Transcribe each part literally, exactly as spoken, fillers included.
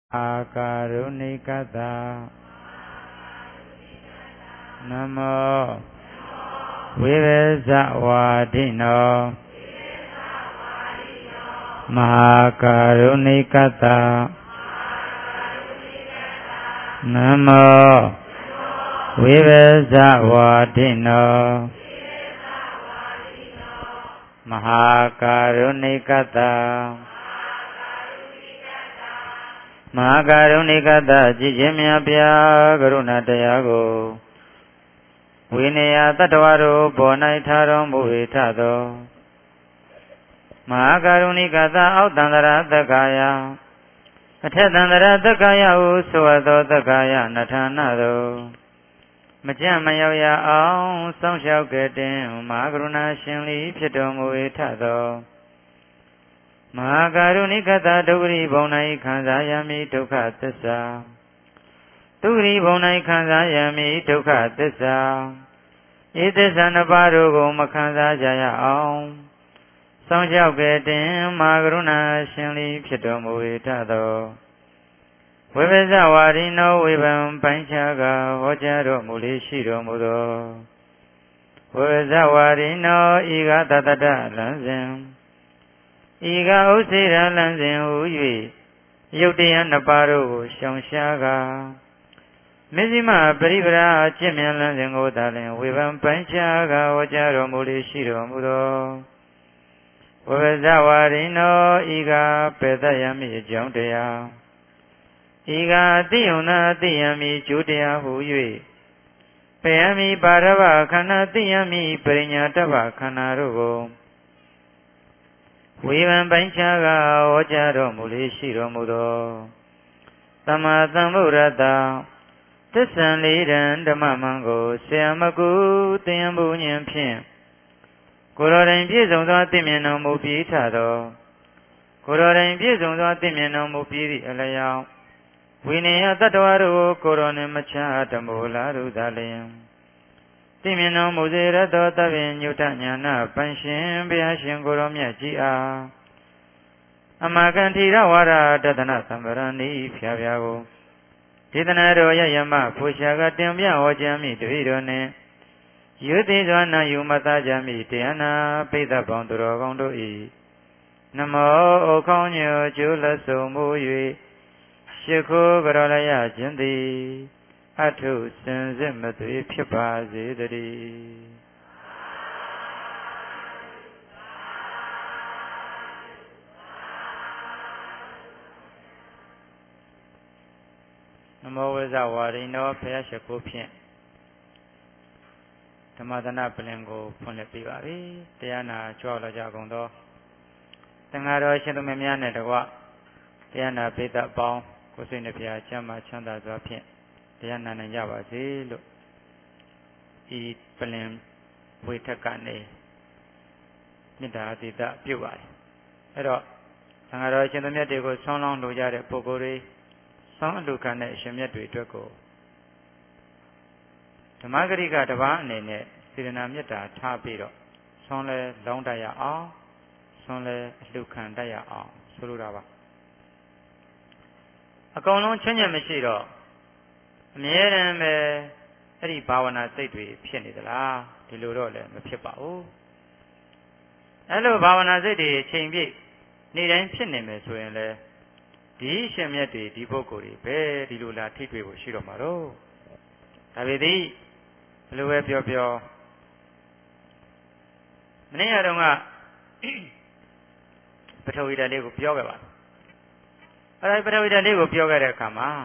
อาการุณิกตานะโมวิเวสวาทิโนมหาการุณิกตานะโมวิเวสวาทิโนมหาการุณิกตามหาการุณิကတကြည်ခြင်းများဗျာကရုဏာတရားကိုဝိနည်းတတ္တဝါတို့ပေါ်၌ထားတော်မူ၏ထသောမဟာကာရုဏိကတအောက်တန္တရာတက္ကာယအထက်တန္တရာတက္ကာယဟုဆိုအပ်သောတက္ကာယနထာဏသို့မကြမ်းမရောက်ရအောင်စောင့်ရှောက်ကြတဲ့မဟာကရုဏာရှင်လီဖြစ်တော်မူ၏ထသောမဟာကာရုဏိကတဒုက္ခရိဘုံ၌ခံစားရမည်ဒုက္ခသစ္စာဒုက္ခရိဘုံ၌ခံစားရမည်ဒုက္ခသစ္စာဤသစ္စာနှစ်ပါးတို့ကိုမခံစားကြရအောင်စောင့်ရှောက်ကြတဲ့မဟာကရုဏာရှင်လီဖြစ်တော်မူ၏ထသောဝိပဿဝါရိနောဝိဗံပိုင်းခြားကဟောကြားတော်မူလေရှိတော်မူသောဝိပဿဝါရိနောဤကတတတလံစဉ်ဤကဥစ္စေရလံစဉ်ဟူ၍ယုတ်တရားနှစ်ပါးတို့ကိုရှောင်ရှားကာမဇ္ဈိမပရိပရာအကျင့်မြန်လံစဉ်ကိုသာလျှင်ဝေဖန်ပိုင်းခြားကာဟောကြားတော်မူလေရှိတော်မူသောဝိပဿဝါရိနောဤကပေတယမိအကြောင်းတရားဤကအတိယုံနာအတိယမိကျိုးတရားဟူ၍ပေယမိပါရဝခန္ဓာတိယမိပရိညာတ္တဗခန္ဓာတို့ကိုဝေဖန်ပိုင်းခြားကဟောကြားတော်မူလေရှိတော်မူသောသမ္မာသမ္ဗုဒ္ဓတ္တသစ္ဆံလေးတံဓမ္မမံကိုဆရာမကုသင်္ဘူဉ္ဇဉ်ဖြင့်ကိုယ်တော်တိုင်ပြည့်စုံသောသိမြင်တော်မူပြီးထသောကိုယ်တော်တိုင်ပြည့်စုံသောသိမြင်တော်မူပြီးသည့်အလျောက်ဝိနည်းတတ္တဝါတို့ကိုယ်တော်နှင့်မချတမိုးလာတို့သာလျှင်သိမြင်တော်မူစေရသောသဗ္ဗညုတညာနာပန်ရှင်ဘုရားရှင်ကိုယ်တော်မြတ်ကြီးအားအမကံထီရဝါဒတဒနာသံဗရဏီဖြာဖြာကိုဒေသနာတော်ရယမဖူရှာကတင်ပြဟောကြားမိတပည့်တော်နှင့်ယုတိသောနာယူမသားကြမိတရားနာပိဿပေါင်းသူတော်ကောင်းတို့၏နမောဩခေါင်းညိုကျိုးလက်ဆုံမူ၍ရှိခိုးကြောလရခြင်းသည်အထုစင်စစ်မသွေဖြစ်ပါစေတည်းနမောဝိဇဝါရိနောဖယားရှိခိုးဖြင့်ဓမ္မသနာပလင်ကိုဖွင့်လှစ်ပေးပါပြီတရားနာကြွလာကြကုန်သောသံဃာတော်ရှင်သူမများနဲ့တကွတရားနာပိဋကပေါင်းကိုယ်စိတ်နှဖျားချမ်းသာချမ်းသာစွာဖြင့်တရားနာနိုင်ကြပါစေလို့ဤပလင်ဝေထက်ကနေမေတ္တာတိတပြုပါတယ်အဲ့တော့သံဃာတော်ရှင်သူမြတ်တွေကိုဆောင်းလောင်းလိုကြတဲ့ပုဂ္ဂိုလ်တွေဆောင်းအလူခံတဲ့အရှင်မြတ်တွေအတွက်ကိုဓမ္မဂရိကတပါးအနေနဲ့စေတနာမေတ္တာထားပြီးတော့ဆောင်းလဲလောင်းတတ်ရအောင်ဆောင်းလဲအလူခံတတ်ရအောင်ဆိုလိုတာပါအကုန်လုံးချင်းချင်းမရှိတော့အမြဲတမ်းပဲအဲ့ဒီဘာဝနာစိတ်တွေဖြစ်နေသလားဒီလိုတော့လည်းမဖြစ်ပါဘူးအဲ့လိုဘာဝနာစိတ်တွေချိန်ပြည့်နေတိုင်းဖြစ်နေမယ်ဆိုရင်လည်းဒီရှင်မြတ်တွေဒီပုဂ္ဂိုလ်တွေပဲဒီလိုလားထိတွေ့ဖို့ရှိတော့မှာတော့ဒါပေသည်ဘယ်လိုပဲပြောပြောမနေ့ကတော့ကပထဝီဓာတ်လေးကိုပြောခဲ့ပါအဲ့ဒါပထဝီဓာတ်လေးကိုပြောခဲ့တဲ့အခါမှာ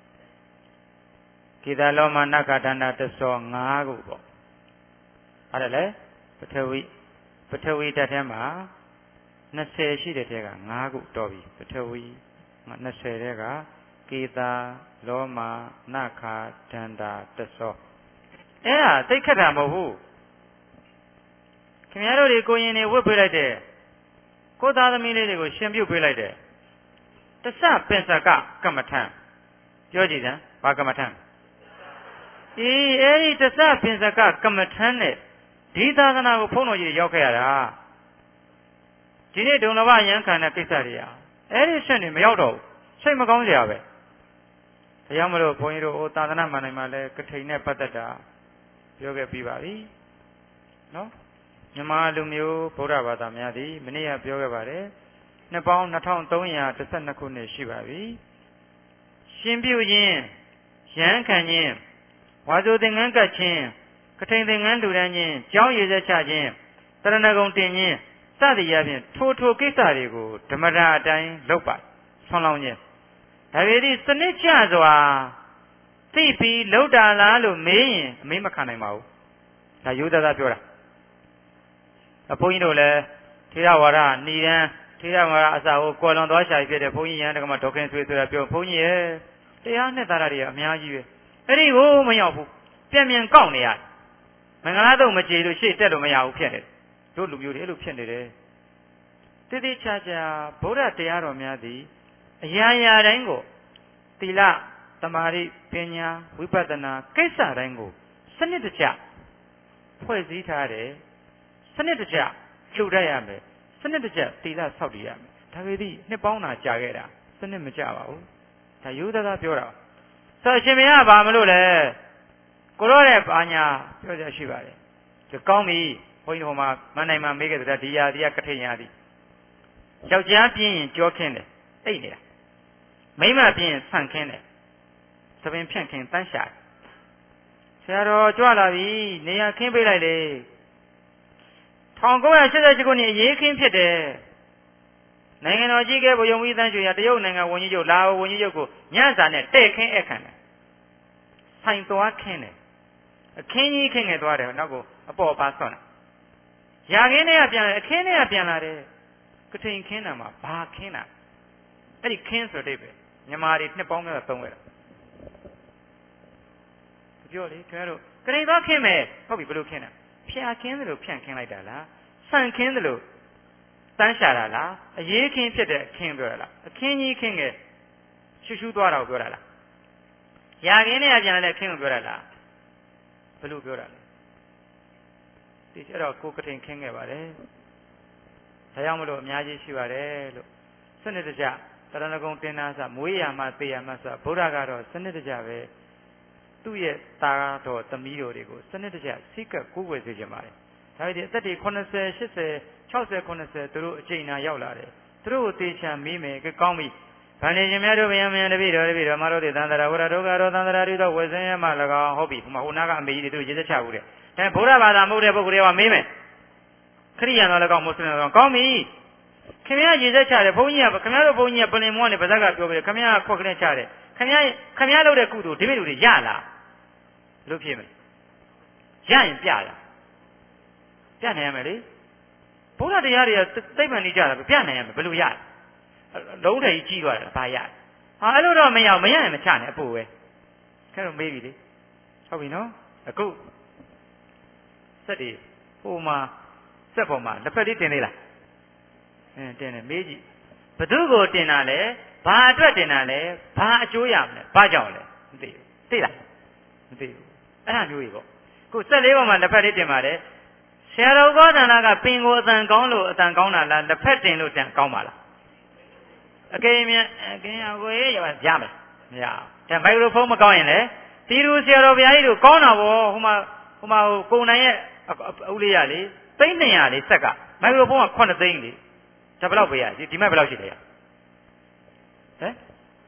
ကိတလောမနက္ခတန္တတသော၅ခုပေါ့အဲ့ဒါလေပထဝီပထဝီဓာတ်ထဲမှာ၂၀ရှိတဲ့ထဲက၅ခုတော်ပြီပထဝီ၂၀ထဲကကိတလောမနက္ခတန္တတသောအဲ့ဒါသိခက်တာမဟုတ်ဘူးခင်ဗျားတို့တွေကိုရင်တွေဝတ်ပေးလိုက်တဲ့ကိုသားသမီးလေးတွေကိုရှင်ပြုတ်ပေးလိုက်တဲ့တစ္ဆပင်စကကမ္မထံပြောကြည့်စမ်းဘာကမ္မထံအေးအဲ့ဒီတစ္ဆပင်စကကမ္မထံနဲ့ဒီသာသနာကိုဖုံးတော်ကြီးရောက်ခဲ့ရတာဒီနေ့ဒုံလဘရန်ခံတဲ့ကိစ္စတွေอ่ะအဲ့ဒီဆက်နေမရောက်တော့ဘူးစိတ်မကောင်းကြပဲဒါကြောင့်မလို့ဘုန်းကြီးတို့ဟိုသာသနာ့မှန်တိုင်းမှာလည်းကထိန်နဲ့ပတ်သက်တာပြောခဲ့ပြီးပါပြီနော်မြန်မာလူမျိုးဗုဒ္ဓဘာသာများသည်မနေ့ကပြောခဲ့ပါတယ်နှစ်ပေါင်းနှစ်ထောင်သုံးရာတစ်ဆယ့်နှစ်ခုနှစ်ရှိပါပြီရှင်ပြုခြင်းရဟန်းခံခြင်းဝါဆိုသင်္ကန်းကပ်ခြင်းကထိန်သင်္ကန်းလူဒန်းခြင်းကြောင်းရည်စက်ချခြင်းတရဏဂုံတင်ခြင်းစသည်အပြင်ထိုထိုကိစ္စတွေကိုဓမ္မတာအတိုင်းလုပ်ပါဆွမ်းလောင်းခြင်းဒါပေမဲ့စနစ်ကျစွာသိပြီးလောက်တာလားလို့မေးရင်အမေးမခံနိုင်ပါဘူးဒါရိုးသားသားပြောတာအဘုန်းကြီးတို့လည်းထေရဝါဒဏီရန်ထေရဝါဒအစာကိုကော်လွန်သွားရှာဖြစ်တဲ့ဘုန်းကြီးရန်တက္ကမဒေါခင်ဆွေဆိုတာပြောဘုန်းကြီးရဲ့တရားနဲ့သားရတွေအများကြီးပဲအဲ့ဒီကိုမရောက်ဘူးပြန်ပြန်ကောက်နေရတယ်မင်္ဂလာတော့မကြေလို့ရှေ့တက်လို့မရဘူးဖြစ်နေတယ်တို့လူမျိုးတွေအဲ့လိုဖြစ်နေတယ်တိတိကျကျဗုဒ္ဓတရားတော်များသည်အရာရာတိုင်းကိုသီလသမာဓိပညာဝိပဿနာကိစ္စတိုင်းကိုစနစ်တကျဖွဲ့စည်းထားတယ်စနစ်တကျလှူတတ်ရမယ်စနစ်တကျသီလဆောက်တည်ရမယ်ဒါပေမဲ့နှစ်ပေါင်းတာကြာခဲ့တာစနစ်မကျပါဘူးဒါရိုးသားသားပြောတာဆိုအရှင်မင်းကဘာမလို့လဲကိုရောတဲ့ဘာညာပြောကြရှိပါတယ်ဒီကောင်းပြီဘုန်းကြီးဟိုမှာမနိုင်မှမေးခဲ့တဲ့ဒီရာဒီကကထိန်ရာဒီယောက်ျားပြင်းရင်ကြောခင်းတယ်အိတ်နေတာမိန်းမပြင်းရင်ဆန့်ခင်းတယ်သပင်ဖြန့်ခင်းတန်းရှာတယ်ဆရာတော်ကြွလာပြီနေရာခင်းပေးလိုက်လေ၁၉၈၈ခုနှစ်အရေးခင်းဖြစ်တယ်နိုင်ငံတော်ကြီးကဲဗိုလ်ချုပ်ကြီးတန်းရွှေရတရုတ်နိုင်ငံဝန်ကြီးချုပ်လာအိုဝန်ကြီးချုပ်ကိုညစာနဲ့တဲ့ခင်းအခန့်တယ်ဆိုင်သွားခင်းတယ်အခင်းကြီးခင်းငယ်သွားတယ်နောက်ကိုအပေါ်ပါဆွန့်တာရာခင်းထဲကပြန်လာအခင်းထဲကပြန်လာတယ်ကထိန်ခင်းတာမှာဘာခင်းတာအဲ့ဒီခင်းဆိုတဲ့ပဲမြန်မာတွေနှစ်ပေါင်းများသုံးခဲ့တာပြောလေခင်ဗျားတို့ကထိန်သွားခင်းမယ်ဟုတ်ပြီဘယ်လိုခင်းတာဖျာခင်းတယ်လို့ဖြန့်ခင်းလိုက်တာလားဆန့်ခင်းတယ်လို့တန်းရှာတာလားအရေးခင်းဖြစ်တဲ့ခင်းပြောတာလားအခင်းကြီးခင်းငယ်ရှူရှူသွားတာကိုပြောတာလားရာခင်းထဲကပြန်လာတဲ့ခင်းကိုပြောတာလားဘယ်လိုပြောတာလဲဒီအဲ့တော့ကိုကထိန်ခင်းခဲ့ပါတယ်ဒါကြောင့်မလို့အများကြီးရှိပါတယ်လို့စနစ်တကျတရဏဂုံတင်နာစမွေးရမှသေရမှစဗုဒ္ဓကတော့စနစ်တကျပဲသူ့ရဲ့သားတော်သမီးတော်တွေကိုစနစ်တကျစိတ်ကကိုးကွယ်စေချင်ပါတယ်ဒါပေမဲ့အသက်တွေ80 80 60 90သူတို့အချိန်နာရောက်လာတယ်သူတို့ကိုသေချာမေးမယ်ကကောင်းပြီဗန္ဓေရှင်များတို့ဗျာမယံတပိတော်တပိတော်မတော်တေသန္တရာဝရဒုက္ခရောသန္တရာတွေတော့ဝေစင်းရမှ၎င်းဟုတ်ပြီဟိုမှာဟိုနာကအမေကြီးတွေသူရေစက်ချဘူးတဲ့ဒါဗုဒ္ဓဘာသာမဟုတ်တဲ့ပုဂ္ဂိုလ်တွေကမေးမယ်ခရိယံတော်လည်းကောင်းမွတ်စလင်တော်ကောင်းပြီခင်ဗျားရေစက်ချတယ်ဘုန်းကြီးကခင်ဗျားတို့ဘုန်းကြီးကပလင်မွန်းနဲ့ဗဇက်ကပြောပြီးခင်ဗျားခွက်ကလေးချတယ်ခင်ဗျားခင်ဗျားလုပ်တဲ့ကုသိုလ်ဒီမိလူတွေရလားလို့ဖြစ်မယ်ရရင်ပြလားပြနိုင်ရမယ်လေဘုရားတရားတွေကသိပ္ပံနေကြတာပြနိုင်ရမယ်ဘယ်လိုရလုံးတယ်ကြီးကြီးသွားတယ်ဘာရဟာအဲ့လိုတော့မရမရရင်မချနဲ့အဖို့ပဲခဲတော့မေးပြီလေဟုတ်ပြီနော်အခုစက်ဒီဟိုမှာစက်ပေါ်မှာတစ်ဖက်လေးတင်သေးလားအင်းတင်တယ်မေးကြည့်ဘသူကိုတင်တာလဲဘာအတွက်တင်တာလဲဘာအကျိုးရမလဲဘာကြောင့်လဲမသိဘူးသိလားမသိဘူးအဲ့ဒါမျိုးကြီးပေါ့ခုစက်လေးပေါ်မှာတစ်ဖက်လေးတင်ပါတယ်ဆရာတော်ကောသန္တာကပင်ကိုအတန်ကောင်းလို့အတန်ကောင်းတာလားတစ်ဖက်တင်လို့တန်ကောင်းပါလားအကယ်မြအကယ်အကိုရေးရပါရမယ်မရဘူးဒါမိုက်ခရိုဖုန်းမကောင်းရင်လေတီရူဆရာတော်ဘုရားကြီးတို့ကောင်းတာဗောဟိုမှာဟိုမှာဟိုကိုနိုင်ရဲ့အုပ်လေးရလေသိန်းနှစ်ရာလေဆက်ကမိုက်ခရိုဖုန်းကခုနှစ်သိန်းလေဒါဘယ်လောက်ပေးရဒီမဲ့ဘယ်လောက်ရှိလဲဟမ်ဟမ်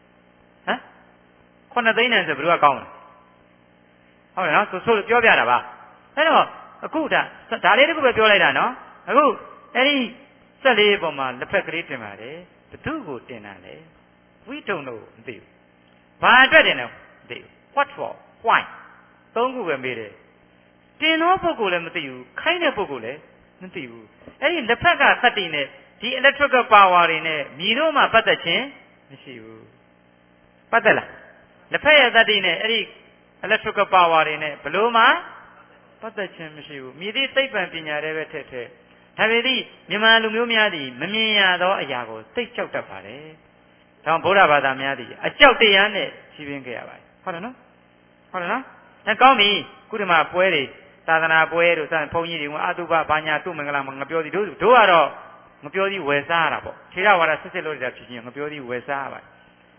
ခုနှစ်သိန်းနဲ့ဆိုဘယ်လိုကကောင်းလဲဟုတ်တယ်နော်ဆိုဆိုပြောပြတာပါအဲ့တော့အခုဒါဒါလေးတခုပဲပြောလိုက်တာနော်အခုအဲ့ဒီစက်လေးပေါ်မှာလက်ဖက်ကလေးတင်ပါတယ်ဘသူ့ကိုတင်တာလဲဝိတုံတို့မသိဘူးဘာအတွက်တင်လဲမသိဘူး what for why သုံးခုပဲမေးတယ်တင်သောပုဂ္ဂိုလ်လည်းမသိဘူးခိုင်းတဲ့ပုဂ္ဂိုလ်လည်းမသိဘူးအဲ့ဒီလက်ဖက်ကသတ္တိနဲ့ဒီ electrical power တွေနဲ့မြည်တို့မှပတ်သက်ခြင်းမရှိဘူးပတ်သက်လားလက်ဖက်ရဲ့သတ္တိနဲ့အဲ့ဒီ electrical power တွေနဲ့ဘလို့မှပတ်သက်ခြင်းမရှိဘူးမြည်သည့်သိပ္ပံပညာတွေပဲထက်ထက်ဒါပေမဲ့မြန်မာလူမျိုးများသည်မမြင်ရသောအရာကိုသိကြောက်တတ်ပါတယ်။ဒါကြောင့်ဗုဒ္ဓဘာသာများသည်အကြောက်တရားနဲ့ကြီးပင်းခဲ့ရပါတယ်။ဟုတ်တယ်နော်။ဟုတ်တယ်နော်။အဲကောင်းပြီကုဓမပွဲတွေသာသနာပွဲတို့စသဘုန်းကြီးတွေကအတုပဘာညာသူ့မင်္ဂလာမှာငပြောသည်တို့တို့ကတော့ငပြောသည်ဝယ်စားရတာပေါ့။ထေရဝါဒစစ်စစ်လို့တာဖြစ်ချင်းငပြောသည်ဝယ်စားရပါတယ်။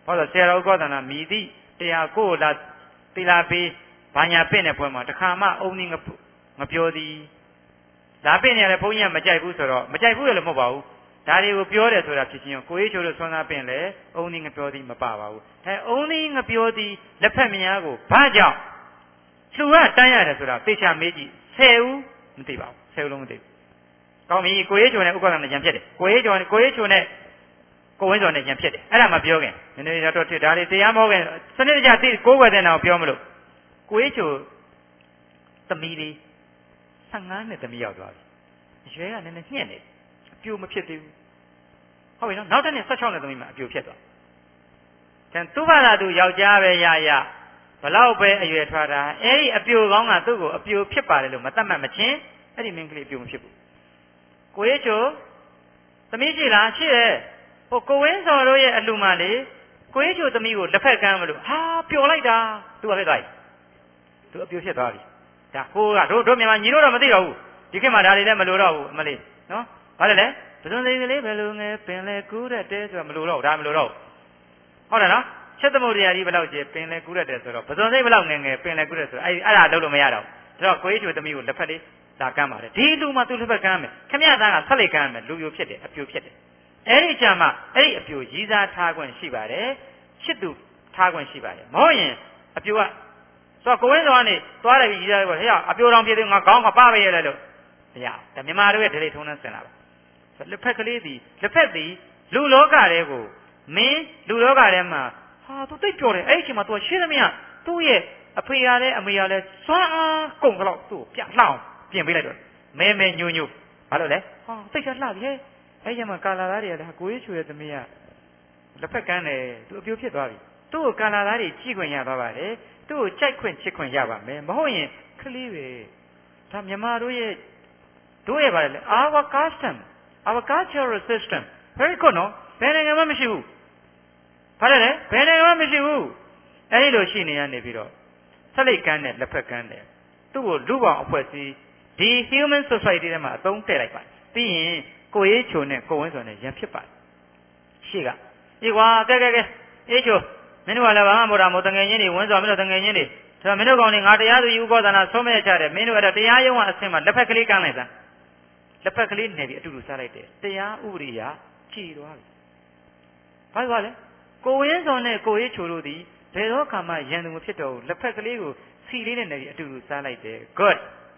ဘာလို့ဆရာတော်ဥက္ကဋ္ဌနာမိသည့်တရားကိုလာတိလာပေးဘာညာပင့်တဲ့ပွဲမှာတခါမှအုံနည်းငပြောသည်ဒါပင့်နေရတဲ့ဘုန်းကြီးကမကြိုက်ဘူးဆိုတော့မကြိုက်ဘူးလည်းမဟုတ်ပါဘူးဒါတွေကိုပြောတယ်ဆိုတာဖြစ်ချင်းကိုရေးချိုတို့ဆွမ်းသားပင့်လေအုံနည်းငပြောသည်မပါပါဘူးအဲအုံနည်းငပြောသည်လက်ဖက်မြားကိုဘာကြောင့်လူကတန်းရတယ်ဆိုတာသေချာမေးကြည့်ဆယ်ဦးမသိပါဘူးဆယ်ဦးလုံးမသိဘူးကောင်းပြီကိုရေးချိုနဲ့ဥက္ကဋ္ဌနဲ့ရံဖြစ်တယ်ကိုရေးချိုနဲ့ကိုရေးချိုနဲ့ကိုဝင်းစောနဲ့ရံဖြစ်တယ်အဲ့ဒါမှပြောခင်နည်းနည်းတော့ဖြစ်ဒါလေးတရားမဟုတ်ခင်စနစ်တကျသိကိုးကွယ်တဲ့နာကိုပြောမလို့ကိုရေးချိုသမီးလေးဆယ့်ငါးနှစ်သမီးရောက်သွားပြီအရွယ်ကနည်းနည်းညှက်နေအပြိုမဖြစ်သေးဘူးဟုတ်ပြီနော်နောက်တစ်နှစ်ဆယ့်ခြောက်နှစ်သမီးမှအပြိုဖြစ်သွားကျန်သူ့ဘာသာသူယောက်ျားပဲရရဘလောက်ပဲအရွယ်ထွားတာအဲ့ဒီအပြိုကောင်းကသူ့ကိုအပြိုဖြစ်ပါတယ်လို့မတတ်မှတ်မချင်းအဲ့ဒီမင်းကလေးအပြိုမဖြစ်ဘူးကိုရေးချိုသမီးရှိလားရှိတယ်ဟိုကိုဝင်းစော်တို့ရဲ့အလူမလေးကိုရေးချိုသမီးကိုလက်ဖက်ကမ်းမလို့ဟာပျော်လိုက်တာသူကဖြစ်သွားပြီသူအပြိုဖြစ်သွားပြီဒါကိုကတို့တို့မြန်မာညီတို့တော့မသိတော့ဘူးဒီခေတ်မှာဒါတွေလည်းမလိုတော့ဘူးအမလေးနော်ဘာလဲလဲပဇွန်လေးကလေးဘယ်လိုငယ်ပင်လဲကူးတဲ့တဲဆိုတာမလိုတော့ဘူးဒါမလိုတော့ဘူးဟုတ်တယ်နော်ချက်သမုဒ္ဒရာကြီးဘယ်လောက်ကျပင်လဲကူးတဲ့တဲဆိုတော့ပဇွန်လေးဘယ်လောက်ငယ်ငယ်ပင်လဲကူးတဲ့ဆိုတော့အဲ့အဲ့ဒါလုပ်လို့မရတော့ဘူးဒါတော့ကိုရေးချိုသမီးကိုလက်ဖက်လေးဒါကမ်းပါတယ်ဒီလူမှသူလက်ဖက်ကမ်းမယ်ခမရသားကဆက်လိုက်ကမ်းမယ်လူပြိုဖြစ်တယ်အပြိုဖြစ်တယ်အဲ့ဒီကြမှာအဲ့ဒီအပြိုရည်စားထားခွင့်ရှိပါတယ်ချစ်သူထားခွင့်ရှိပါတယ်မဟုတ်ရင်အပြိုကဆိုတော့ကိုဝင်းစောကနေသွားတယ်ကြီးရတယ်ကွာဟဲ့အပြိုတော်ဖြစ်သေးငါခေါင်းကပပဲရလဲလို့မရဒါမြန်မာတို့ရဲ့ဒလိထုံးနဲ့ဆင်လာပါဆိုလက်ဖက်ကလေးသည်လက်ဖက်သည်လူလောကတဲကိုမင်းလူလောကထဲမှာဟာသူသိပ်ပြောတယ်အဲ့ဒီအချိန်မှာသူရှင်းသမျှသူ့ရဲ့အဖေရလဲအမေရလဲစွမ်းအားကုန်ကြတော့သူ့ကိုပြလှောင်ပြင်ပေးလိုက်တော့မဲမဲညိုညိုဘာလို့လဲဟာသိပ်ချလှပြီဟဲ့အဲ့ကျမှကာလာသားတွေကလည်းကိုရေးချွေတဲ့သမီးကလက်ဖက်ကမ်းတယ်သူအပြိုဖြစ်သွားပြီသူ့ကိုကာလာသားတွေကြည့်ခွင့်ရသွားပါတယ်သူ့ကိုကြိုက်ခွင့်ချစ်ခွင့်ရပါမယ်မဟုတ်ရင်ခလေးပဲဒါမြန်မာတို့ရဲ့တို့ရဲ့ပါလေ our custom our cultural system very good နော်ဘယ်နိုင်ငံမှမရှိဘူးဘာလဲလဲဘယ်နိုင်ငံမှမရှိဘူးအဲ့ဒီလိုရှိနေရနေပြီးတော့ဆက်လိုက်ကမ်းတယ်လက်ဖက်ကမ်းတယ်သူ့ကိုလူပေါင်းအဖွဲ့စည်းဒီ human society ထဲမှာအသုံးတည့်လိုက်ပါပြီးရင်ကိုရေးချိုနဲ့ကိုဝင်းစောနဲ့ရံဖြစ်ပါတယ်ရှေ့ကအေးကွာကဲကဲကဲအေးချိုမင်းတို့ကလည်းဘာမှမဟုတ်တာမဟုတ်တငယ်ချင်းတွေဝင်းစောမင်းတို့တငယ်ချင်းတွေဒါမင်းတို့ကောင်တွေငါတရားသူကြီးဥပဒနာဆုံးမဲ့ချတယ်မင်းတို့အဲ့ဒါတရားရုံးကအဆင့်မှာလက်ဖက်ကလေးကမ်းလိုက်တာလက်ဖက်ကလေးနေပြီးအတူတူစားလိုက်တယ်တရားဥပဒေရာကြည်သွားပြီဘာလို့လဲကိုဝင်းစောနဲ့ကိုရေးချိုတို့ဒီဘယ်တော့ခါမှရန်သူမဖြစ်တော့ဘူးလက်ဖက်ကလေးကိုစီလေးနဲ့နေပြီးအတူတူစားလိုက်တယ် good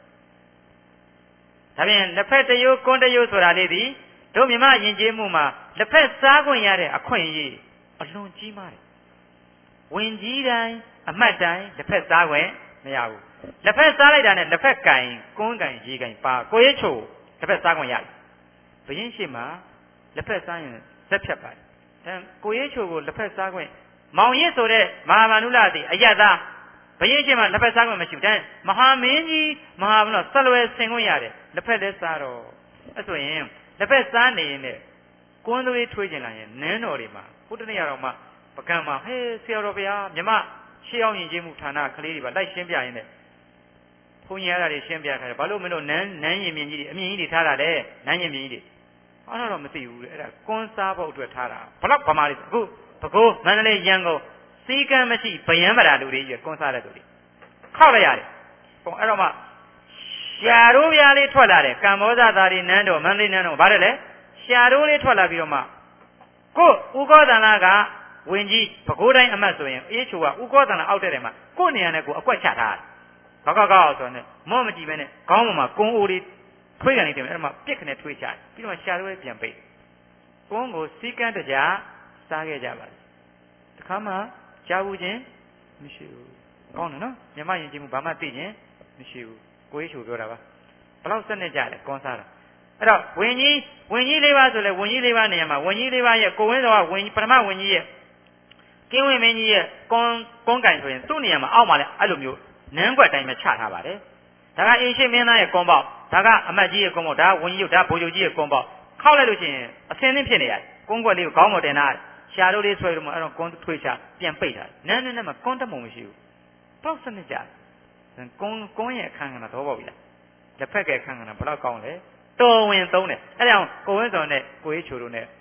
ဒါပြင်လက်ဖက်တရိုးကွန်းတရိုးဆိုတာလေးဒီတို့မြမယဉ်ကျေးမှုမှာလက်ဖက်စားခွင့်ရတဲ့အခွင့်အရေးအလွန်ကြီးမားတယ်ဝင်ကြီးတိုင်းအမှတ်တိုင်းလက်ဖက်စားခွင့်မရဘူးလက်ဖက်စားလိုက်တာနဲ့လက်ဖက်ကင်ကွန်းကင်ရေကင်ပါကိုရေးချိုလက်ဖက်စားခွင့်ရတယ်ဘယင်းရှိမှာလက်ဖက်စားရင်ဇက်ဖြတ်ပါတယ်ဒါကိုရေးချိုကိုလက်ဖက်စားခွင့်မောင်ရစ်ဆိုတဲ့မဟာမနုလသည်အယက်သားဘယင်းရှိမှာလက်ဖက်စားခွင့်မရှိဘူးဒါမဟာမင်းကြီးမဟာမနုဆက်လွယ်ဆင်ခွင့်ရတယ်လက်ဖက်လည်းစားတော့အဲ့ဆိုရင်လက်ဖက်စားနေရင်လည်းကွန်းသွေးထွေးကျင်လာရင်နန်းတော်တွေမှာဘုဒ္ဓနေရာတော်မှာပကံမှာဟဲ့ဆရာတော်ဗျာမြမရှေးအောင်ရင်ချင်းမှုဌာနကလေးတွေပါလိုက်ရှင်းပြရင်းနဲ့ဘုန်းကြီးရတာတွေရှင်းပြထားတယ်ဘာလို့မလို့နန်းနန်းရင်မြင်ကြီးတွေအမြင်ကြီးတွေထားတာလဲနန်းရင်မြင်ကြီးတွေအဲ့ဒါတော့မသိဘူးလေအဲ့ဒါကွန်းစားဖို့အတွက်ထားတာဘလောက်ဗမာတွေအခုပဲခူးမန္တလေးရန်ကုန်စီကံမရှိဗယံပရာလူတွေကြီးကွန်းစားတဲ့သူတွေခောက်လိုက်ရတယ်ဟိုအဲ့တော့မှရှာရိုးပြားလေးထွက်လာတယ်ကမ္ဘောဇသားတွေနန်းတော်မန္တလေးနန်းတော်ဘာလဲလဲရှာရိုးလေးထွက်လာပြီးတော့မှကိုဥကောသန္လာကဝင်ကြီးပဲခူးတိုင်းအမတ်ဆိုရင်အေးချိုကဥကောသန္လာအောက်တဲ့တယ်မှာကိုနေရာနဲ့ကိုအကွက်ချထားတယ်ဘာကောက်ကောက်ဆိုတော့မော့မကြည့်ပဲနဲ့ခေါင်းပေါ်မှာကုန်းအိုးလေးထွေးကန်နေတယ်အဲ့ဒါမှပြစ်ခနဲ့ထွေးချတယ်ပြီးတော့ရှာရိုးလေးပြန်ပိတ်ကုန်းကိုစီကန်းတကြားစားခဲ့ကြပါလေတခါမှကြားဘူးချင်းမရှိဘူးကောင်းတယ်နော်မြမယဉ်ကျေးမှုဘာမှသိချင်းမရှိဘူးကိုရေးချိုပြောတာပါဘလောက်စနစ်ကြလဲကွန်စားတာအဲ့တော့ဝင်းကြီးဝင်းကြီးလေးပါဆိုလဲဝင်းကြီးလေးပါနေရာမှာဝင်းကြီးလေးပါရဲ့ကိုဝင်းစောကဝင်းပထမဝင်းကြီးရဲ့ကင်းဝင်းမင်းကြီးရဲ့ကွန်ကွန်ကင်ဆိုရင်သူ့နေရာမှာအောက်မှာလဲအဲ့လိုမျိုးနန်းကွက်တိုင်းမှာချထားပါတယ်ဒါကအင်းရှိမင်းသားရဲ့ကွန်ပေါက်ဒါကအမတ်ကြီးရဲ့ကွန်ပေါက်ဒါကဝင်းကြီးဒါဗိုလ်ချုပ်ကြီးရဲ့ကွန်ပေါက်ခောက်လိုက်လို့ရှိရင်အစင်းသင်းဖြစ်နေရတယ်ကွန်ကွက်လေးကိုခေါင်းပေါ်တင်ထားရှာတို့လေးဆွဲလို့မှအဲ့တော့ကွန်ထွေးချပြန်ပိတ်ထားနန်းနန်းနဲ့မှကွန်တက်မှုမရှိဘူးပေါ့စနစ်ကြကွန်ကွန်ရဲ့အခန်းကဏ္ဍတော့ပေါ့ပြီလားလက်ဖက်ကအခန်းကဏ္ဍဘယ်တော့ကောင်းလဲတော်ဝင်သုံးတယ်အဲ့ဒါကြောင့်ကိုဝင်းစောနဲ့ကိုရေးချိုတို့နဲ့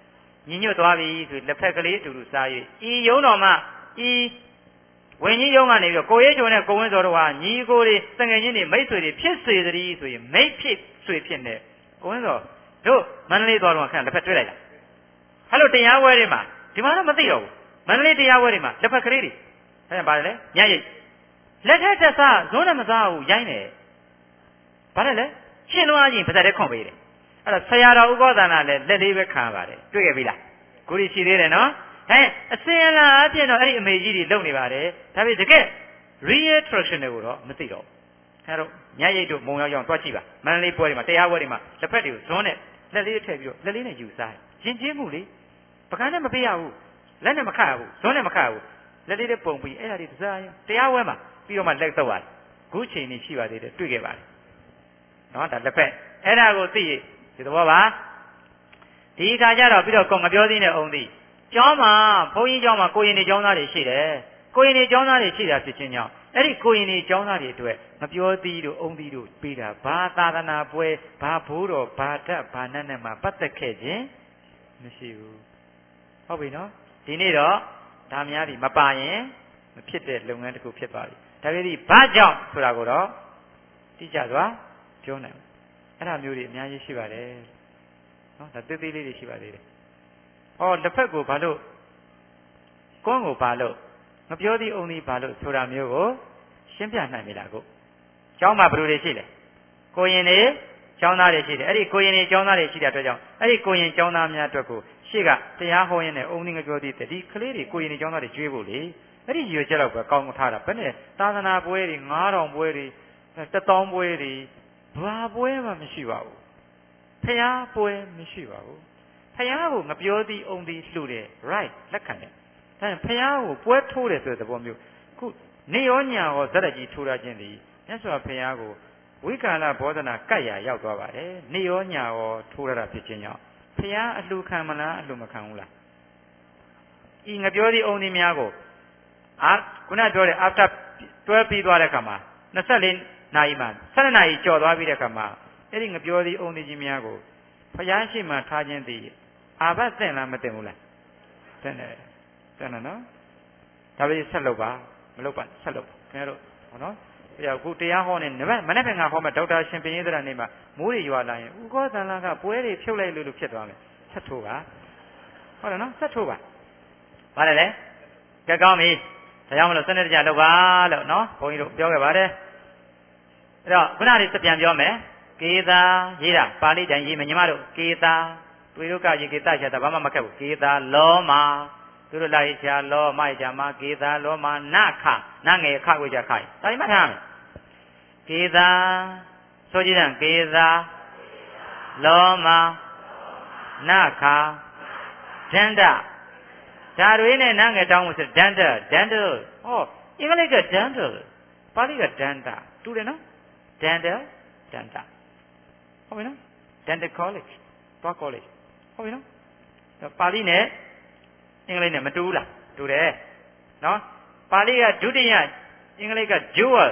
ညီညွတ်သွားပြီဆိုလက်ဖက်ကလေးအတူတူစား၍ဤယုံတော်မှဤဝိညာဉ်ယုံကနေပြီးတော့ကိုရေးချုံနဲ့ကိုဝင်းစောတို့ဟာညီကိုတွေတငယ်ချင်းတွေမိတ်ဆွေတွေဖြစ်စေတည်းဆိုရင်မိတ်ဖြစ်ဆွေဖြစ်နေကိုဝင်းစောတို့မန္တလေးသွားတော့ခဏလက်ဖက်တွေ့လိုက်လားဟဲ့လို့တရားဝဲတွေမှာဒီမှာတော့မသိတော့ဘူးမန္တလေးတရားဝဲတွေမှာလက်ဖက်ကလေးတွေအဲ့ဒါပါတယ်လေညရိတ်လက်ထက်တက်စားဇွန်းနဲ့မစားဘူးရိုင်းတယ်ဘာလဲလဲရှင်းသွားရင်ပါဇက်တဲ့ခွန်ပေးတယ်အဲ့တော့ဆရာတော်ဥပဒနာလည်းလက်လေးပဲခံပါတယ်တွေ့ခဲ့ပြီလားကိုရီရှိသေးတယ်နော်ဟဲ့အစင်လာအပြင်တော့အဲ့ဒီအမေကြီးတွေလုံနေပါတယ်ဒါပေမဲ့တကယ် real traditional ကိုတော့မသိတော့အဲ့တော့ညရိတ်တို့မုံရောက်ရောက်တွားကြည့်ပါမန္တလေးပွဲတွေမှာတရားပွဲတွေမှာလက်ဖက်တွေကိုဇွန်းနဲ့လက်လေးထည့်ပြီးတော့လက်လေးနဲ့ယူစားရင်ချင်းမှုလေပကန်းနဲ့မပေးရဘူးလက်နဲ့မခတ်ဘူးဇွန်းနဲ့မခတ်ဘူးလက်လေးနဲ့ပုံပြီးအဲ့ဒါတွေစားရင်တရားပွဲမှာပြီးတော့မှလက်တော့ရတယ်ခုချိန်နေရှိပါသေးတယ်တွေ့ခဲ့ပါတယ်နော်ဒါလက်ဖက်အဲ့ဒါကိုသိရဒီသဘောပါဒီခါကျတော့ပြီးတော့ကိုငပြောသေးနဲ့အောင်သည်ကျောင်းမှာဘုန်းကြီးကျောင်းမှာကိုရင်နေကျောင်းသားတွေရှိတယ်ကိုရင်နေကျောင်းသားတွေရှိတာဖြစ်ချင်းကြောင့်အဲ့ဒီကိုရင်နေကျောင်းသားတွေအတွက်ငပြောသေးတို့အောင်သည်တို့ပေးတာဘာသာသနာပွဲဘာဘိုးတော်ဘာတတ်ဘာနဲ့နဲ့မှပတ်သက်ခဲ့ခြင်းမရှိဘူးဟုတ်ပြီနော်ဒီနေ့တော့ဒါများဒီမပါရင်မဖြစ်တဲ့လုပ်ငန်းတစ်ခုဖြစ်သွားပြီဒါပေမဲ့ဘာကြောင့်ဆိုတာကိုတော့တိကျစွာပြောနိုင်အဲ့ဒါမျိုးတွေအများကြီးရှိပါတယ်နော်ဒါသေးသေးလေးတွေရှိပါသေးတယ်ဟောတစ်ဖက်ကိုဘာလို့ကွန်းကိုဘာလို့မပြောသေးအောင်လေးဘာလို့ဆိုတာမျိုးကိုရှင်းပြနိုင်ပြီလားကိုကျောင်းမှာဘယ်လိုတွေရှိလဲကိုရင်တွေကျောင်းသားတွေရှိတယ်အဲ့ဒီကိုရင်တွေကျောင်းသားတွေရှိတဲ့အတွက်ကြောင့်အဲ့ဒီကိုရင်ကျောင်းသားများအတွက်ကိုရှေ့ကတရားဟောရင်းနဲ့အုံလေးငပြောသေးတယ်ဒီကလေးတွေကိုရင်တွေကျောင်းသားတွေကျွေးဖို့လေအဲ့ဒီရွေချက်တော့ပဲကောင်းထားတာဘယ်နဲ့သာသနာပွဲတွေငါးထောင်ပွဲတွေတသောင်းပွဲတွေဘာပွဲမှမရှိပါဘူးဖျားပွဲမရှိပါဘူးဖျားကိုငပြောသည်အုံသည်လှူတယ် right လက်ခံတယ်ဒါဖျားကိုပွဲထိုးတယ်ဆိုတဲ့သဘောမျိုးခုနေရောညာရောဇက်တက်ကြီးထိုးရခြင်းသည်မြတ်စွာဘုရားကိုဝိကာလဘောဓနာကတ်ရာရောက်သွားပါတယ်နေရောညာရောထိုးရတာဖြစ်ခြင်းကြောင့်ဖျားအလှခံမလားအလှမခံဘူးလားဤငပြောသည်အုံသည်များကိုအာခုနပြောတဲ့ after တွဲပြီးသွားတဲ့အခါမှာနှစ်ဆယ့်လေးနာရီမှဆယ်နှစ်နာရီကြော်သွားပြီးတဲ့အခါမှာအဲ့ဒီငပြောသည်အုံသည်ကြီးများကိုဖျားရှိမှထားခြင်းသည်အာဘတ်သင့်လားမသင့်ဘူးလားသင့်တယ်သင့်တယ်နော်ဒါပေမဲ့ဆက်လုပ်ပါမလုပ်ပါဆက်လုပ်ခင်ဗျားတို့ဟောနော်ပြခုတရားဟောနေမနေ့ကငါဟောမဲ့ဒေါက်တာရှင်ပင်ရေးသရနေမှာမိုးတွေရွာလာရင်ဥကောသန္လာကပွဲတွေဖြုတ်လိုက်လို့လို့ဖြစ်သွားမယ်ဆက်ထိုးပါဟုတ်တယ်နော်ဆက်ထိုးပါဘာလဲလဲကြက်ကောင်းပြီဒါကြောင့်မလို့စနစ်တကျလုပ်ပါလို့နော်ဘုန်းကြီးတို့ပြောခဲ့ပါတယ်အဲ့တော့ခုနကစပြန်ပြောမယ်ကေသာရေးတာပါဠိတိုင်းရေးမယ်ညီမတို့ကေသာတွေတို့ကရေကေသာချာတာဘာမှမခက်ဘူးကေသာလောမာသူတို့လိုက်ချာလောမချာမကေသာလောမာနခနငယ်ခဝိချာခိုင်ဒါမှမထားမယ်ကေသာဆိုကြည့်တယ်ကေသာလောမာနခဒန္တဓာတွေနဲ့နငယ်တောင်းလို့ဆိုဒန္တဒန္တဟောအင်္ဂလိပ်ကဒန္တပါဠိကဒန္တတူတယ်နော်ဒန္တဒန္တဟုတ်ပြီနော်ဒန္တ college သွား college ဟုတ်ပြီနော်ပါဠိနဲ့အင်္ဂလိပ်နဲ့မတူဘူးလားတူတယ်နော်ပါဠိကဒုတိယအင်္ဂလိပ်က dual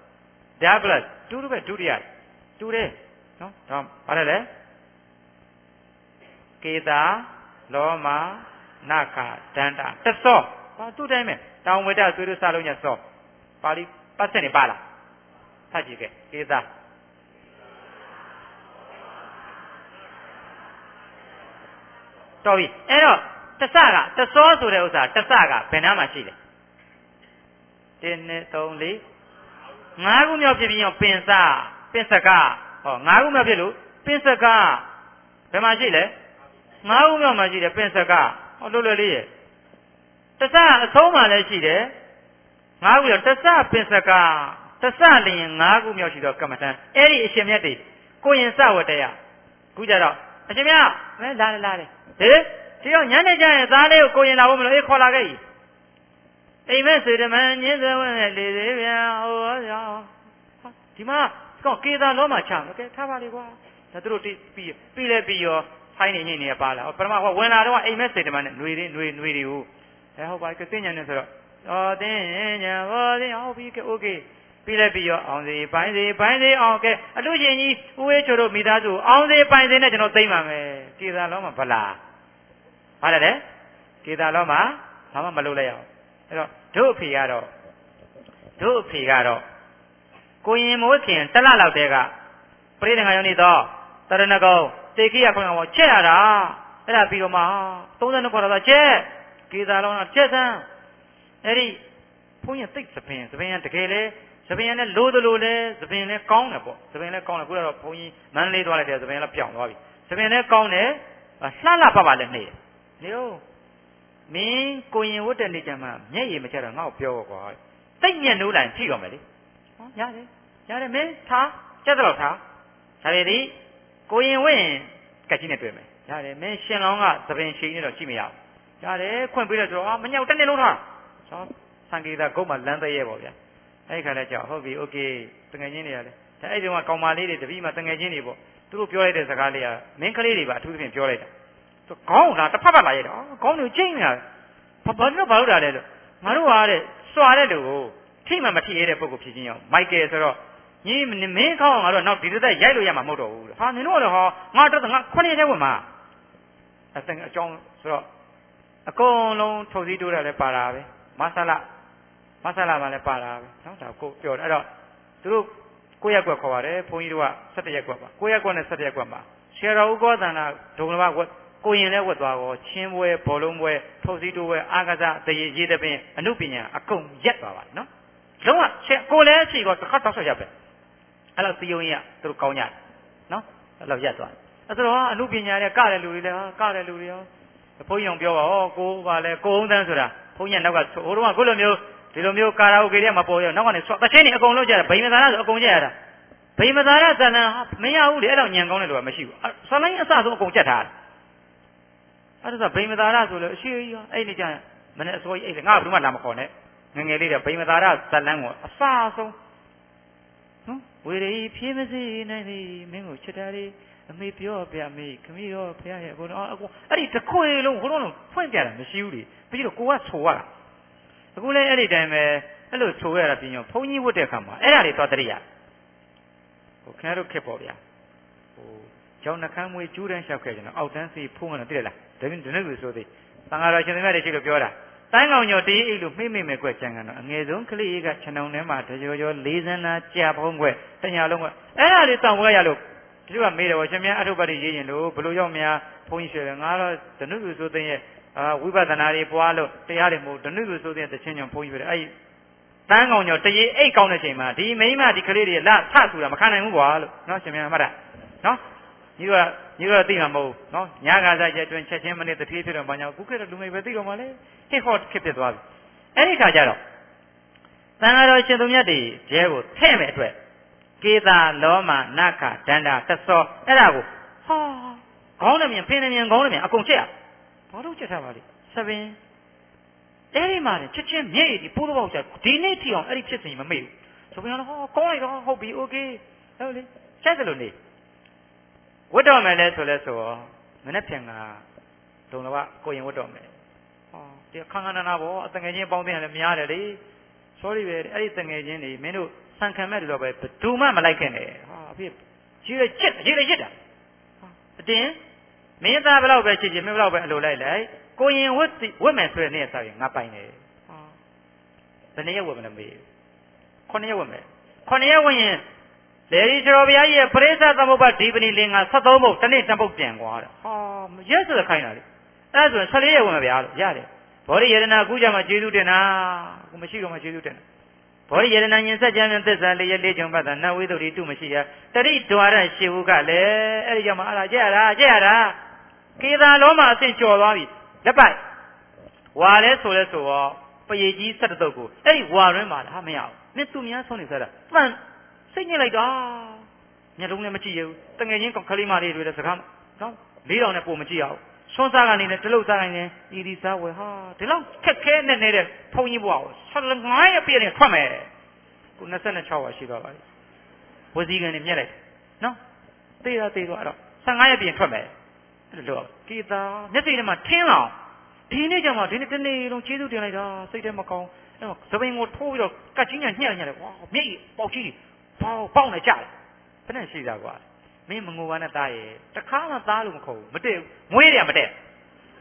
double တူတူပဲဒုတိယတူတယ်နော်ဒါဘာလဲလဲကေတာလောမနာခဒန္တာတသောဘာတူတိုင်းပဲတောင်ဝေဒသွေးတို့စလုံးညသောပါဠိပတ်စက်နေပါလားဖတ်ကြည့်ခဲ့ကေတာတော်ပြီအဲ့တော့တစကတသောဆိုတဲ့ဥစ္စာတစကဘယ်နှမှာရှိလဲတစ်နှစ်သုံးလေးငါးခုမြောက်ဖြစ်ပြီးတော့ပင်စပင်စကဟောငါးခုမြောက်ဖြစ်လို့ပင်စကဘယ်မှာရှိလဲငါးခုမြောက်မှာရှိတယ်ပင်စကဟောလွတ်လွတ်လေးရဲ့တစအဆုံးမှာလည်းရှိတယ်ငါးခုမြောက်တစပင်စကတစလျင်ငါးခုမြောက်ရှိတော့ကမ္မထံအဲ့ဒီအရှင်မြတ်တွေကိုရင်စဝတ္တရခုကြတော့အရှင်မြတ်မဲလာလာတယ်ဟေးဒီတော့ညနေကျရင်သားလေးကိုကိုရင်လာဖို့မလို့အေးခေါ်လာခဲ့ကြီးအိမ်မက်စေတမန်ညင်းစဲဝင်လေသေးဗျာဟောရောဒီမှာကောကေသာလောမှာချမယ်ကဲထားပါလေကွာဒါသူတို့ပြီးပြီးလဲပြီးရောဖိုင်းနေညနေရပါလားပထမကဝင်လာတော့အိမ်မက်စေတမန်နဲ့ຫນွေတွေຫນွေຫນွေတွေကိုအဲဟုတ်ပါကသိညာနဲ့ဆိုတော့အော်တင်းညာဟောတင်းဟုတ်ပြီကဲโอเคပြီးလဲပြီးရောအောင်စီပိုင်းစီပိုင်းစီအောင်ကဲအလူရှင်ကြီးဦးဝေးချိုတို့မိသားစုအောင်စီပိုင်းစီနဲ့ကျွန်တော်သိမ့်ပါမယ်ကေသာလောမှာဗလားဘာလဲလဲကေတာလောမှာဘာမှမလုပ်လိုက်ရအောင်အဲ့တော့တို့အဖေကတော့တို့အဖေကတော့ကိုရင်မိုးခင်တလလောက်တည်းကပရိသင်္ခါယောနေတော့တရဏဂုံတေခိယခွင့်အောင်ချက်ရတာအဲ့ဒါပြီးတော့မှသုံးဆယ်နှစ်ခေါ်တော့ချက်ကေတာလောကချက်စမ်းအဲ့ဒီဘုန်းကြီးသိစပင်စပင်ကတကယ်လေစပင်နဲ့လိုသလိုလဲစပင်နဲ့ကောင်းတယ်ပေါ့စပင်နဲ့ကောင်းတယ်ခုတော့ဘုန်းကြီးမန္တလေးသွားလိုက်တယ်စပင်လည်းပြောင်းသွားပြီစပင်နဲ့ကောင်းတယ်လှလှပပလည်းနေနေဦးမင်းကိုရင်ဝတ်တဲ့နေကြမှာမျက်ရည်မချတော့ငါ့ကိုပြောကွာတိတ်ညက်နိုးလိုက်ထိတော့မယ်လေဟောရတယ်ရတယ်မင်းထားကြက်တော့ထားဒါပေသည်ကိုရင်ဝင့်ကက်ကြီးနဲ့တွေ့မယ်ရတယ်မင်းရှင်လောင်းကသပင်ရှိနေတော့ကြည့်မရဘူးရတယ်ခွင့်ပေးတယ်ဆိုတော့မညောက်တစ်နေ့လုံးထားဆောစံကေတာဂုတ်မှလမ်းသေးရဲ့ပေါ့ဗျာအဲ့ဒီခါလဲကြောက်ဟုတ်ပြီโอเคတငယ်ချင်းတွေရတယ်ဒါအဲ့ဒီကကောင်မလေးတွေတပည့်မှတငယ်ချင်းတွေပေါ့သူတို့ပြောလိုက်တဲ့စကားလေးကမင်းကလေးတွေပါအထူးသဖြင့်ပြောလိုက်တာသူခေါင်းလာတစ်ဖက်ဖက်လာရိုက်တော့ခေါင်းတွေချင်းနေတာဘာဘာလို့ဘာလို့တာလဲလို့ငါတို့ကတဲ့စွာတဲ့လူကိုထိမှမထိရတဲ့ပုဂ္ဂိုလ်ဖြစ်ချင်းရောမိုက်ကယ်ဆိုတော့ညီမင်းခေါင်းငါတို့နောက်ဒီတစ်သက်ရိုက်လို့ရမှာမဟုတ်တော့ဘူးဟာနင်တို့ကတော့ဟောငါတော့ငါခုနှစ်ရက်ဝင်မှာအစအကြောင်းဆိုတော့အကုန်လုံးထုတ်စည်းတိုးတာလည်းပါတာပဲမဆလာမဆလာမှလည်းပါတာပဲနော်ဒါကိုပြောတယ်အဲ့တော့သူတို့ကိုရက်ကွက်ခေါ်ပါတယ်ဘုန်းကြီးတို့က၁၁ရက်ကွက်ပါကိုရက်ကွက်နဲ့၁၁ရက်ကွက်ပါဆရာတော်ဥကောသန္တာဒုံလဘကိုရင်လည်းဝတ်သွားကောချင်းပွဲဘောလုံးပွဲထုတ်စည်းတိုးပွဲအာကစားတရေရေးတဲ့ပင်အနုပညာအကုန်ရက်သွားပါနော်လုံးဝကိုလည်းရှိကောတစ်ခါတော့ဆက်ရပဲအဲ့လိုစီယုံကြီးကသူတို့ကောင်းကြတယ်နော်အဲ့လိုရက်သွားအဲ့ဆိုတော့အနုပညာနဲ့ကတဲ့လူတွေလည်းဟာကတဲ့လူတွေရောဘုန်းကြီးအောင်ပြောပါဟောကိုကလည်းကိုုံးတန်းဆိုတာဘုန်းကြီးနောက်ကဟိုတော့ကခုလိုမျိုးဒီလိုမျိုးကာရာအိုကေတွေမပေါ်ရနောက်ကနေဆွတချင်းတွေအကုန်လုံးကြတာဗိမသာရဆိုအကုန်ကြရတာဗိမသာရဇာလန်မရဘူးလေအဲ့တော့ညံကောင်းတဲ့လူကမရှိဘူးဆလိုင်းအစဆုံးအကုန်ကြက်ထားတယ်အဲ့ဒါဆိုဗိမသာရဆိုလို့အရှိကြီးရောအဲ့ဒီကြမနဲ့အစိုးရအဲ့ငါဘယ်သူမှလာမခေါ်နဲ့ငငယ်လေးတဲ့ဗိမသာရဇာလန်ကိုအစဆုံးနော်ဝေရီဖြည်းမစီနိုင်သည်မင်းကိုချစ်တာလေးအမေပြောပြမေခမီးရောဖះရဲ့အကုန်လုံးအကုန်အဲ့ဒီတခွေလုံးဘုံလုံးဖွင့်ပြတာမရှိဘူးလေပြီးတော့ကိုကဆိုရတာအခုလည်းအဲ့ဒီတိုင်းပဲအဲ့လိုဆိုရတာပြင်ရောဘုန်းကြီးဝတ်တဲ့ခါမှာအဲ့ဒါတွေသွားတရိယာဟိုခင်ဗျားတို့ခက်ပေါ့ဗျာဟိုကျောင်းနှခမ်းမွေးကျူးတန်းလျှောက်ခဲ့ကြတယ်အောက်တန်းစီဖုံးကတော့သိတယ်လားဒါပြင်ဒီနေ့လိုဆိုသေးသံဃာတော်ရှင်သမီးတွေရှိလို့ပြောတာတိုင်းကောင်ညောတေးအိတ်လို့မိမိမဲ့ကွက်ကြံကတော့အငယ်ဆုံးကလေးကခြံုံထဲမှာတကြောကြောလေးစန်းနာကြာဖုံးကွက်တညာလုံးကွက်အဲ့ဒါလေးတောင်းခွဲရလို့ဒီကမေးတယ်ဗောရှင်များအထုပ္ပတိရေးရင်လို့ဘလို့ရောက်များဘုန်းကြီးဆွေတယ်ငါတော့ဒနုလူဆိုတဲ့ရဲ့အာဝိပဿနာတွေပွားလို့တရားတွေမဟုတ်ဒနုလူဆိုတဲ့တချင်းကြောင့်ဘုန်းကြီးပြောတယ်အဲ့တန်းကောင်ညောတရေအိတ်ကောင်းတဲ့ချိန်မှာဒီမိန်းမဒီကလေးတွေလာထဆူတာမခံနိုင်ဘူးကွာလို့နော်ရှင်များမှတ်တာနော်ညီတို့ကညီတို့ကသိမှာမဟုတ်နော်ညာကာစားချက်တွင်ချက်ချင်းမနစ်တတိဖြစ်တော့ဘာညာခုခေတ်တော့လူငယ်ပဲသိတော့မှလေဟစ်ဟော့ဖြစ်ဖြစ်သွားပြီအဲ့ဒီခါကျတော့သံဃာတော်ရှင်သူမြတ်တွေကျဲကိုထဲ့မဲ့အတွက်ကေတာလောမနခဒန္တာတသောအဲ့ဒါကိုဟာခေါင်းနဲ့မြင်ဖင်းနဲ့မြင်ခေါင်းနဲ့မြင်အကုန်ချက်ရဘာလို့ချက်ထားပါလဲစပင်အဲ့ဒီမှာချက်ချင်းမျက်ရည်ဒီပိုးတော့ချက်ဒီနေ့ထိအောင်အဲ့ဒီဖြစ်စဉ်မမေ့ဘူးဆိုပြန်တော့ဟောကောင်းလိုက်တော့ဟုတ်ပြီโอเคဟုတ်လေချက်တယ်လို့နေဝတ်တော်မယ်လဲဆိုလဲဆိုတော့မနေ့ပြန်ကဒုံလဘကိုရင်ဝတ်တော်မယ်ဟောဒီခန်းခန်းနာနာပေါ့အတငယ်ချင်းပေါင်းတင်လည်းများတယ်လေ sorry ပဲအဲ့ဒီတငယ်ချင်းတွေမင်းတို့ဆန်ခံမဲ့တယ်တော့ပဲဘယ်သူမှမလိုက်ခင်နဲ့ဟာအဖေကြီးရချစ်ကြီးရချစ်တာအတင်းမင်းသားဘယ်တော့ပဲချစ်ချစ်မင်းဘယ်တော့ပဲအလိုလိုက်လိုက်ကိုရင်ဝတ်ဝတ်မယ်ဆိုတဲ့နေ့ဆိုရင်ငါပိုင်တယ်ဟာဘယ်နှစ်ရက်ဝတ်မလဲမေးခုနှစ်ရက်ဝတ်မယ်ခုနှစ်ရက်ဝတ်ရင်လေဒီကျော်ဘုရားကြီးရဲ့ပရိသတ်သမုပ္ပါဒီပဏိလင်္ကာဆယ်သုံးဘုတ်တစ်နေ့တစ်ပုတ်ပြန်ကွာတဲ့ဟာရက်ဆိုခိုင်းတာလေအဲ့ဒါဆိုရင်ဆယ်လေးရက်ဝတ်မယ်ဗျာလို့ရတယ်ဘောဓိယရဏအခုကြမှာကျေးဇူးတင်တာအခုမရှိတော့မှကျေးဇူးတင်တာဘောဓိယရဏဉ္စကြံဉ္သစ္စာလေးရလေးချုံပတ်တာနတ်ဝိသုဒ္ဓိတုမရှိရတတိဒွါရရှိဟုကလည်းအဲ့ဒီကြမှာအဲ့ဒါကြက်ရတာကြက်ရတာကေသာလုံးမှာအဆင့်ကျော်သွားပြီလက်ပိုက်ဝါလဲဆိုလဲဆိုတော့ပရိကြီး၁၁တုတ်ကိုအဲ့ဒီဝါရင်းမှာဟာမရဘူးနင်သူများဆုံးနေစတာပန်စိတ်ညစ်လိုက်တာမျက်လုံးနဲ့မကြည့်ရဘူးတငယ်ချင်းကလေးမလေးတွေလည်းစကားနော်လေးတောင်နဲ့ပုံမကြည့်ရဘူးဆွမ်းစားကနေနဲ့တလုတ်စားကနေဤဒီစားဝယ်ဟာဒီလောက်ခက်ခဲနဲ့နေတဲ့ဘုံကြီးဘွားကိုဆယ်ငါးရက်ပြည့်နေထွက်မယ်ကို၂၆ပါရှိသွားပါပြီဝစီကန်နေမြက်လိုက်နော်သေတာသေတော့အဲ့တော့ဆယ်ငါးရက်ပြည့်ထွက်မယ်အဲ့လိုကေတာမျက်စိထဲမှာထင်းလောင်ဒီနေ့ကျမှဒီနေ့တနေ့လုံးကျေးဇူးတင်လိုက်တာစိတ်ထဲမကောင်းအဲ့တော့သပင်ကိုထိုးပြီးတော့ကတ်ချင်းညံ့ညံ့တယ်ကွာမျက်ရည်ပေါက်ကြီးပေါက်ပေါက်နေကြတယ်ဘယ်နဲ့ရှိတာကွာမင်းမငိုပါနဲ့သားရဲ့တခါမှသားလို့မခေါ်ဘူးမတည့်မွေးတယ်မတည့်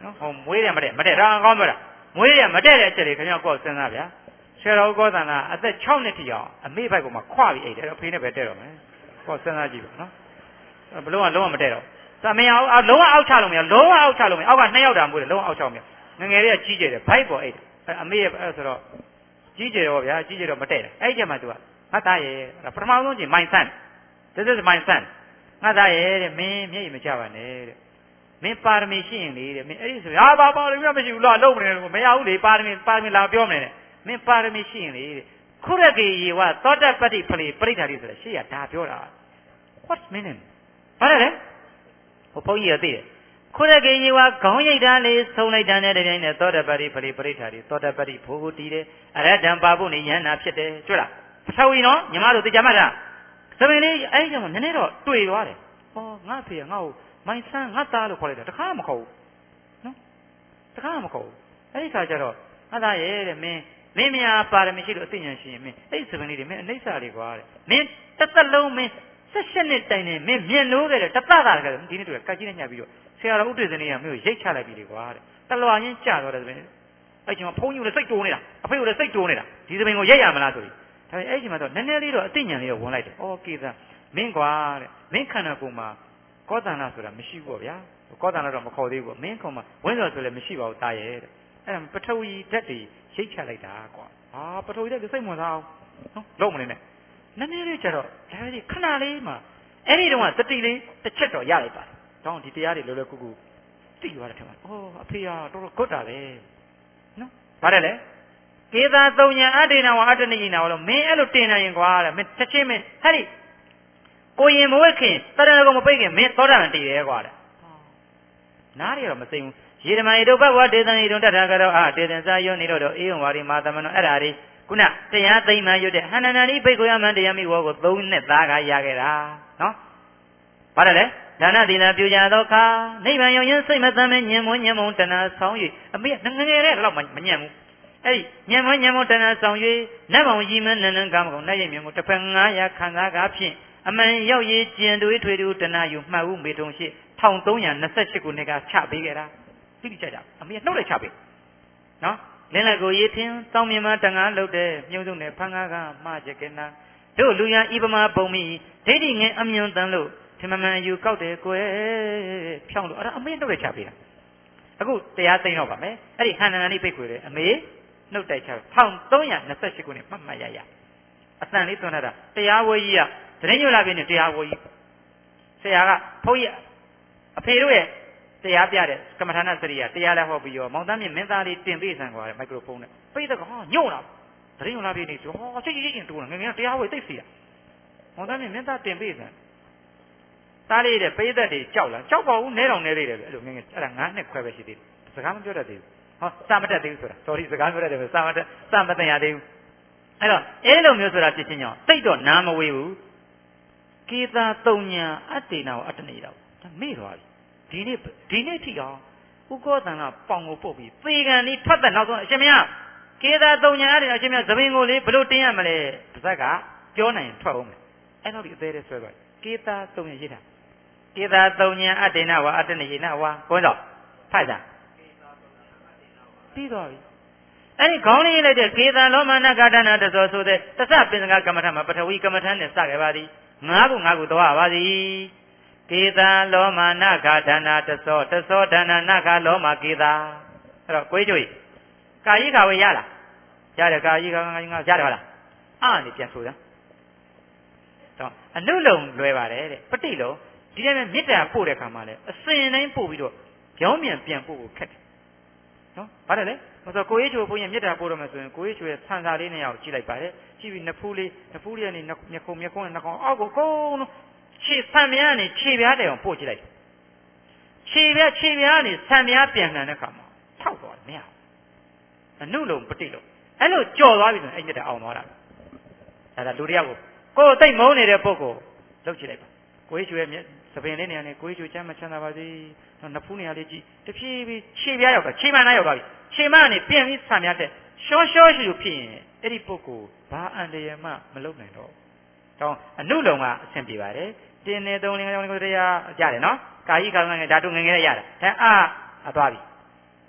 နော်ဟောမွေးတယ်မတဲ့မတဲ့ဒါကောင်းပြောတာမွေးတယ်မတဲ့တဲ့အချက်တွေခင်ဗျားကိုယ်စဉ်းစားဗျာဆရာတော်ကောသန္တာအသက်၆နှစ်ထိအောင်အမေဘိုက်ပေါ်မှာခွပြီးအိတ်တယ်အဖေနဲ့ပဲတဲ့တော့မယ်ကိုယ်စဉ်းစားကြည့်ပါနော်ဘလုံးကလုံးဝမတဲ့တော့သမင်အောင်လုံးဝအောက်ချလို့မရလုံးဝအောက်ချလို့မရအောက်ကနှစ်ယောက်တာမွေးတယ်လုံးဝအောက်ချမရငငယ်လေးကကြီးကျယ်တယ်ဘိုက်ပေါ်အိတ်အမေရဲ့အဲ့ဆိုတော့ကြီးကျယ်တော့ဗျာကြီးကျယ်တော့မတဲ့တယ်အဲ့ဒီမှာ तू ကငါသားရဲ့ပထမဆုံးချိန်မိုင်းဆန်း this is my son ငါသားရဲ့တဲ့မင်းမျက်ရည်မကျပါနဲ့တဲ့မင်းပါရမီရှိရင်လေတဲ့မင်းအဲ့ဒီဆိုဟာပါပါရမီမရှိဘူးလားလုံးမနေဘူးမရဘူးလေပါရမီပါရမီလာပြောမနေနဲ့မင်းပါရမီရှိရင်လေတဲ့ခုရကေယေဝသောတပတ္တိဖလေပရိဋ္ဌာတိဆိုတဲ့ရှေ့ကဒါပြောတာ what's meaning ဘာလဲဟိုဘုန်းကြီးရသိတယ်ခုရကေယေဝခေါင်းရိတ်တာလေးဆုံးလိုက်တာနဲ့တည်းနဲ့သောတပတ္တိဖလေပရိဋ္ဌာတိသောတပတ္တိဘိုးတည်တယ်အရဟံပါဖို့နေယန္နာဖြစ်တယ်ကျွတ်လားပထဝီနော်ညီမတို့သိကြမှာလားသမင်လေးအဲ့ဒီကျမှနည်းနည်းတော့တွေ့သွားတယ်ဟောငါဖေကငါ့ကိုမိုင်းဆန်းငါသားလို့ခေါ်လိုက်တာတခါမှမခေါ်ဘူးနော်တခါမှမခေါ်ဘူးအဲ့ဒီခါကျတော့ငါသားရဲ့တဲ့မင်းမင်းများပါရမီရှိလို့အသိဉာဏ်ရှိရင်မင်းအဲ့ဒီသမင်လေးတွေမင်းအနိစ္စလေးကွာတဲ့မင်းတစ်သက်လုံးမင်းဆက်ရှက်နှစ်တိုင်နေမင်းမြင်လို့ခဲ့တယ်တပတ်တာလည်းဒီနေ့တူကတ်ကြီးနဲ့ညှပ်ပြီးတော့ဆရာတော်ဥဒ္ဒေသနေကမင်းကိုရိတ်ချလိုက်ပြီလေကွာတဲ့တလွာချင်းကြာတော့တယ်သမင်အဲ့ဒီမှာဖုန်းကြီးကိုလည်းစိတ်တိုးနေတာအဖေကိုလည်းစိတ်တိုးနေတာဒီသမင်ကိုရိတ်ရမလားဆိုပြီးဒါပေမဲ့အဲ့ဒီမှာတော့နည်းနည်းလေးတော့အသိဉာဏ်လေးတော့ဝင်လိုက်တယ်။အော်ကေသာမင်းကွာတဲ့မင်းခန္ဓာကိုယ်မှာကောသန္တာဆိုတာမရှိဘူးပေါ့ဗျာ။ကောသန္တာတော့မခေါ်သေးဘူး။မင်းခုံမှာဝင်းတော်ဆိုလည်းမရှိပါဘူးတာရဲ့တဲ့။အဲ့ဒါပထဝီဓာတ်တွေရိတ်ချလိုက်တာကွာ။ဟာပထဝီဓာတ်ကိုစိတ်ဝင်စားအောင်နော်လုံးမနေနဲ့။နည်းနည်းလေးကျတော့ဒါပဲခဏလေးမှာအဲ့ဒီတော့ကတတိလေးတစ်ချက်တော့ရလိုက်ပါတယ်။တောင်းဒီတရားတွေလောလောကူကူသိသွားတယ်ထင်ပါ။အော်အဖေကတော်တော်ကွတ်တာပဲ။နော်။ဗါတယ်လေ။ကေသာသုံးညာအတေနာဝအတ္တနိယနာဝလို့မင်းအဲ့လိုတင်နိုင်ရင်ကွာတဲ့မင်းတစ်ချင်းမင်းဟဲ့ဒီကိုရင်မဝက်ခင်တရဏဂုံမပိတ်ခင်မင်းသောတာပန်တည်ရဲကွာတဲ့နားရတော့မသိဘူးရေဓမ္မယေတုဘဝဒေသနိတုံတထာကတော့အာတေသင်္စာယောနေတော့အေဝံဝါရီမာသမနောအဲ့ဒါလေးခုနတရားသိမ့်မှရွတ်တဲ့ဟန္နနာနိဘိက္ခုယမံတရားမိဝေါကိုသုံးနှစ်သားကရခဲ့တာနော်ဘာလဲလဲဒါနသီလပြုကြသောအခါနိဗ္ဗာန်ရောက်ရင်စိတ်မတမ်းမဲ့ညင်မွညင်မုံတဏှာဆောင်း၍အမေငငယ်တဲ့တော့မညံ့ဘူးအဲ့ဒီညံမွညင်မုံတဏှာဆောင်း၍နတ်မောင်ကြီးမနန္နကာမကုံနတ်ရိပ်မြင်ကိုတစ်ဖက်ငါးရာခံစားကားဖြင့်အမှန်ရောက်ရည်ကျင်တွေးထွေတူတဏှာယူမှတ်ဦးမေထုံရှိ၁၃၂၈ခုနှစ်ကချပေးခဲ့တာသိတိကြကြအမေနှုတ်လိုက်ချပေးနော်လင်းလက်ကိုရေးထင်းတောင်းမြင်မတန်ငါလှုပ်တဲ့မြုံစုံနဲ့ဖန်ကားကမှားချက်ကနာတို့လူရန်ဤပမာပုံမိဒိဋ္ဌိငင်အမြုံတန်လို့ထမမှန်ယူကောက်တယ်ကွယ်ဖြောင်းလို့အဲ့ဒါအမေနှုတ်လိုက်ချပေးတာအခုတရားသိမ်းတော့ပါမယ်အဲ့ဒီဟန္နနာနိပိတ်ခွေတယ်အမေနှုတ်တိုက်ချ၁၃၂၈ခုနှစ်မှတ်မှတ်ရရအတန်လေးသွန်းထားတာတရားဝဲကြီးကတရင်ညွှန်လာပြီနဲ့တရားဝဲကြီးဆရာကဘုန်းကြီးအဖေတို့ရဲ့တရားပြတဲ့ကမ္မထာနာစရိယတရားလည်းဟောပြီးရောမောင်သားမြင့်မင်းသားလေးတင်ပေးဆန်သွားတယ်မိုက်ခရိုဖုန်းနဲ့ပိတ်တော့ဟာညို့လာတရင်ညွှန်လာပြီနေဆိုဟောစိတ်ကြီးကြီးတူငငယ်ငယ်တရားဝဲသိစီတာမောင်သားမြင့်မင်းသားတင်ပေးဆန်သားလေးတဲ့ပိသက်တွေကြောက်လာကြောက်ပါဘူးနဲတော်နဲလေးတယ်အဲ့လိုငငယ်အဲ့ဒါငါးနှစ်ခွဲပဲရှိသေးတယ်စကားမပြောတတ်သေးဘူးဟောစာမတတ်သေးဘူးဆိုတာ sorry စကားပြောတတ်တယ်စာမတတ်စာမတင်ရသေးဘူးအဲ့တော့အဲ့လိုမျိုးဆိုတာဖြစ်ချင်းကြောင့်စိတ်တော့နားမဝေးဘူးကေသာတုံညာအတ္တေနာဝအတ္တနေတော့ဒါမေ့သွားပြီဒီနေ့ဒီနေ့ထိအောင်ဥကောသံကပေါင်ကိုပုတ်ပြီးသေကံလေးထွက်တဲ့နောက်ဆုံးအရှင်မင်းကေသာတုံညာအတ္တေနာအရှင်မင်းသဘင်ကိုလေဘလို့တင်းရမလဲပါဇက်ကပြောနိုင်ရင်ထွက်အောင်မယ်အဲ့တော့ဒီအသေးလေးဆွဲသွားကေသာတုံညာရေးတာကေသာတုံညာအတ္တေနာဝအတ္တနေနာဝကိုင်းတော့ဖိုက်တာပြီးသွားပြီအဲ့ဒီခေါင်းလေးလိုက်တဲ့ကေသာလောမနာကာဒနာတသောဆိုတဲ့သစ္စာပင်စကကမ္မထမှာပထဝီကမ္မထနဲ့စခဲ့ပါသည်ငါးခုငါးခုသွားပါသည်ကေသာလောမနာကာဒနာတသောတသောဒနာနာကာလောမကေသာအဲ့တော့ကိုယ်ကျွေးကာယိခါဝေရလားရတယ်ကာယိခါငါငါရတယ်ဟုတ်လားအာနေပြန်ဆိုတာတော့အနုလုံလွယ်ပါတယ်တဲ့ပဋိလုံဒီထဲမှာမေတ္တာပို့တဲ့ခါမှာလဲအစဉ်တိုင်းပို့ပြီးတော့ကြောင်းမြန်ပြန်ပို့ဖို့ခက်တယ်နော်ဘာလဲလဲမဆိုကိုရေးချိုဘုန်းကြီးမေတ္တာပို့တော့မယ်ဆိုရင်ကိုရေးချိုရဲ့ဆန်စာလေးနဲ့ရောက်ကြည့်လိုက်ပါတယ်ကြည့်ပြီးနဖူးလေးနဖူးလေးကနေမျက်ခုံးမျက်ခုံးနဲ့နှာခေါင်းအောက်ကိုကုန်းလုံးခြေဆံမြားနဲ့ခြေပြားတယ်အောင်ပို့ကြည့်လိုက်ခြေပြားခြေပြားနဲ့ဆံမြားပြန်လှန်တဲ့ခါမှာထောက်သွားတယ်မရဘူးအနုလုံပဋိလုံအဲ့လိုကြော်သွားပြီဆိုရင်အဲ့မြတ်တာအောင်သွားတာဒါကလူတယောက်ကိုကိုယ်သိမ့်မုန်းနေတဲ့ပုဂ္ဂိုလ်လုပ်ကြည့်လိုက်ပါကိုရေးချိုရဲ့သပင်လေးနေရာနဲ့ကိုရေးချိုချမ်းမချမ်းသာပါစေနဖူးနေရာလေးကြည့်တဖြည်းဖြည်းခြေပြားရောက်တာခြေမနာရောက်သွားပြီခြေမကနေပြန်ပြီးဆံမြားတဲ့ရှောရှောရှိလို့ဖြစ်ရင်အဲ့ဒီပုဂ္ဂိုလ်ဘာအန္တရာယ်မှမလုပ်နိုင်တော့တောင်းအနုလုံကအဆင်ပြေပါတယ်တင်းနေသုံးလင်းကြောင်းကိုတရားရတယ်နော်ကာယိခါငငယ်ဓာတုငငယ်ရရတာဒါအာအသွားပြီ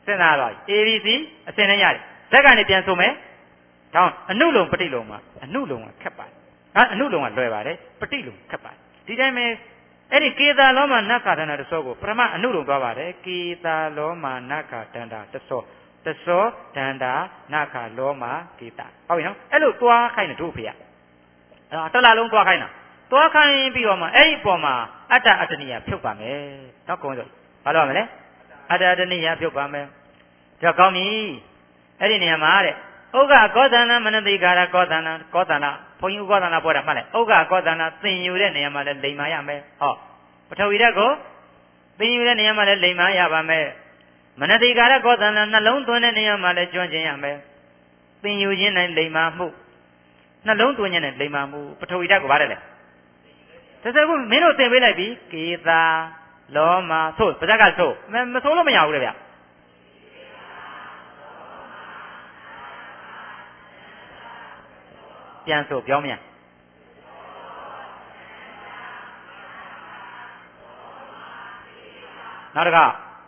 စဉ်းစားတော့ A B C အစင်နဲ့ရတယ်ဇက်ကနေပြန်ဆိုမယ်ဒါအနုလုံပဋိလုံမှာအနုလုံကခက်ပါတယ်ဟာအနုလုံကလွယ်ပါတယ်ပဋိလုံခက်ပါတယ်ဒီတိုင်းပဲအဲ့ဒီကေတာလောမနခါဒန္တာတစောကိုပထမအနုလုံသွားပါတယ်ကေတာလောမနခါဒန္တာတစောတစောဒန္တာနခါလောမကေတာဟုတ်ပြီနော်အဲ့လိုသွားခိုင်းတယ်တို့ဖေရအဲ့တော့တလားလုံးသွားခိုင်းတာသွားခိုင်းပြီးတော့မှအဲ့ဒီပေါ်မှာအတ္တအတ္တနိယဖြုတ်ပါမယ်နော်ကုန်းဆိုဘာလို့ရမလဲအတ္တအတ္တနိယဖြုတ်ပါမယ်ဒါကောင်းပြီအဲ့ဒီနေရာမှာတဲ့ဥက္ကကောသနာမနတိကာရကောသနာကောသနာဘုန်းကြီးကောသနာပေါ်တာမှတ်လိုက်ဥက္ကကောသနာသင်ယူတဲ့နေရာမှာလည်းလိမ်မာရမယ်ဟောပထဝီဓာတ်ကိုသင်ယူတဲ့နေရာမှာလည်းလိမ်မာရပါမယ်မနတိကာရကောသနာနှလုံးသွင်းတဲ့နေရာမှာလည်းကျွမ်းကျင်ရမယ်သင်ယူခြင်းနဲ့လိမ်မာမှုနှလုံးသွင်းခြင်းနဲ့လိမ်မာမှုပထဝီဓာတ်ကိုဗါတယ်လေတကယ်ကိုမင်းတို့သင်ပေးလိုက်ပြီကေသာလောမဆိုပါဇက်ကဆိုမဆိုးလို့မရဘူးလေဗျပြန်ဆိုပြောမြန်နောက်တစ်ခါ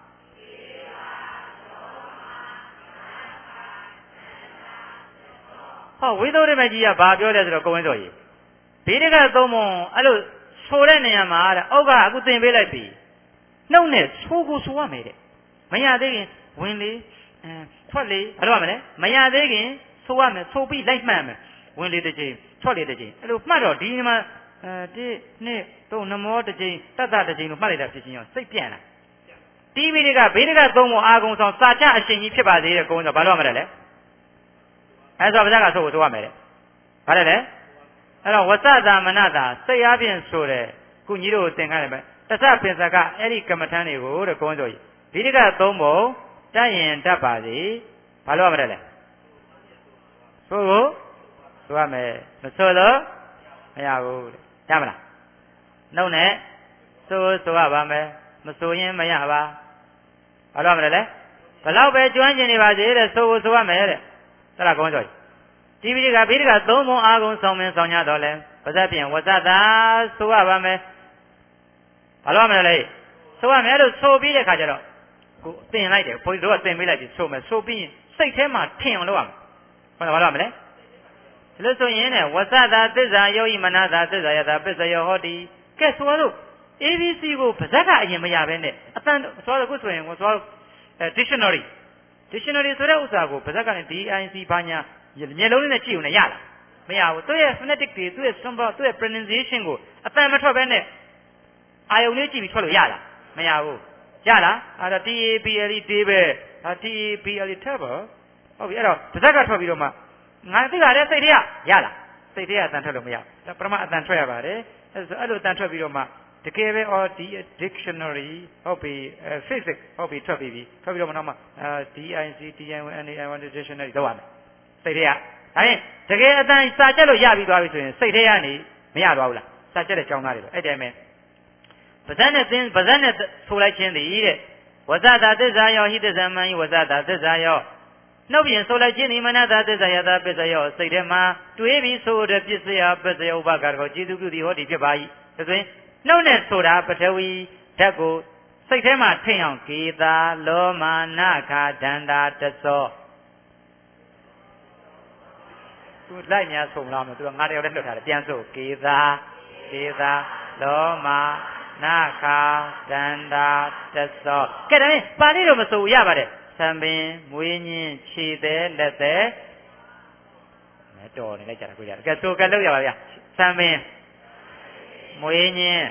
ဟောဝိသုဒ္ဓမကြီးကဘာပြောလဲဆိုတော့ကိုဝင်းစောကြီးဘေးတကသုံးပုံအဲ့လိုဆိုတဲ့နေရာမှာတဲ့အောက်ကအခုသင်ပေးလိုက်ပြီနှုတ်နဲ့ဆိုးကိုဆိုရမယ်တဲ့မရသေးခင်ဝင်လေအဲထွက်လေဘာလို့ရမလဲမရသေးခင်ဆိုရမယ်ဆိုပြီးလိုက်မှတ်မယ်ဝင်လေတစ်ချိန်ထွက်လေတစ်ချိန်အဲ့လိုမှတ်တော့ဒီမှာအဲဒီနှစ်သုံးနမောတစ်ချိန်တတ်တာတစ်ချိန်လို့မှတ်လိုက်တာဖြစ်ချင်းရောစိတ်ပြန့်လာတီးပြီးတွေကဘေးတွေကသုံးပုံအာကုံဆောင်စာချအရှင်ကြီးဖြစ်ပါသေးတယ်ကိုယ်ဆိုဘာလို့ရမလဲလဲအဲဆိုပါဇက်ကဆိုကိုဆိုရမယ်တဲ့ဘာလဲလဲအဲ့တော့ဝသတာမနတာစိတ်အားဖြင့်ဆိုတယ်ခုညီတို့သင်ခိုင်းတယ်ပဲတသပင်စကအဲ့ဒီကမ္မထမ်းတွေကိုတဲ့ကိုယ်ဆိုဒီတကသုံးပုံတတ်ရင်တတ်ပါစေဘာလို့ရမလဲလဲဆိုကိုဆိုရမယ်မဆိုလို့မရဘူးရမလားနှုတ်နဲ့ဆိုဆိုရပါမယ်မဆိုရင်မရပါဘာလို့ရမလဲလဲဘလောက်ပဲကျွမ်းကျင်နေပါစေတဲ့ဆိုကိုဆိုရမယ်တဲ့သလားကောင်းကြောဒီပိဋကပိဋကသုံးပုံအာကုံဆောင်မင်းဆောင်ရတော့လဲပါဇက်ပြင်ဝဇ္ဇတာဆိုရပါမယ်ဘာလို့ရမလဲလဲဆိုရမယ်လို့ဆိုပြီးတဲ့ခါကျတော့ကိုသင်လိုက်တယ်ဘုန်းကြီးတို့ကသင်ပေးလိုက်ပြီဆိုမယ်ဆိုပြီးရင်စိတ်ထဲမှာထင်အောင်လုပ်ရမယ်ဟုတ်တယ်ဘာလို့ရမလဲဒါလို့ဆိုရင်တဲ့ဝဇ္ဇတာသစ္စာယောဤမနတာသစ္စာယတာပစ္စယောဟောတိကဲဆိုတော့ A B C ကိုပါဇက်ကအရင်မရဘဲနဲ့အတန်ဆိုတော့ခုဆိုရင်ဆိုတော့ dictionary dictionary ဆိုတဲ့ဥစ္စာကိုပါဇက်ကနေ D I C ဘာညာမျက်လုံးနဲ့ကြည့်ုံနဲ့ရလားမရဘူးသူရဲ့ phonetic တွေသူရဲ့ symbol သူရဲ့ pronunciation ကိုအတန်မထွက်ဘဲနဲ့အာယုံလေးကြည့်ပြီးထွက်လို့ရလားမရဘူးရလားအဲ့ဒါ T A B L E တေးပဲဒါ T A B L E table ဟုတ်ပြီအဲ့တော့ပါဇက်ကထွက်ပြီးတော့မှငါသိတာတဲ့စိတ်ထဲရလားစိတ်ထဲကအတန်ထွက်လို့မရဘူးပထမအတန်ထွက်ရပါတယ်အဲ့ဆိုအဲ့လိုအတန်ထွက်ပြီးတော့မှတကယ်ပဲ or the dictionary ဟုတ်ပြီ physics ဟုတ်ပြီထွက်ပြီးပြီထွက်ပြီးတော့မှနောက်မှ D I C T I N A I want dictionary လောက်ရမယ်စိတ်ထဲကဒါရင်တကယ်အတန်စာချက်လို့ရပြီးသွားပြီဆိုရင်စိတ်ထဲကနေမရသွားဘူးလားစာချက်တဲ့ကြောင်းသားတွေတော့အဲ့တိုင်းပဲပါဇက်နဲ့သင်ပါဇက်နဲ့ဆိုလိုက်ခြင်းတည်းတဲ့ဝဇ္ဇတာသစ္စာယောဟိတဇမံဝဇ္ဇတာသစ္စာယောနှုတ်ပြင်ဆိုလိုက်ခြင်းဒီမနတာသစ္စာယတာပစ္စယောစိတ်ထဲမှာတွေးပြီးဆိုတဲ့ပစ္စယပစ္စယောဥပကာရကိုကျေသူပြုသည်ဟောဒီဖြစ်ပါ၏ဒါဆိုရင်နှုတ်နဲ့ဆိုတာပထဝီဓာတ်ကိုစိတ်ထဲမှာထိန်အောင်ကေတာလောမနာခာဒန္တာတသောသူလိုက်များဆုံးလာမယ်သူကငါတယောက်တည်းလွတ်ထားတယ်ပြန်ဆိုကေသာကေသာလောမနာခာဒန္တာတသောကဲဒါနဲ့ပါဠိတော့မဆိုရပါတယ်သံပင်မွေးညင်းခြေသေးလက်သေးမဲတော်နေလိုက်ကြတာကိုရတယ်ကဲဆိုကလောက်ရပါဗျာသံပင်မွေးညင်း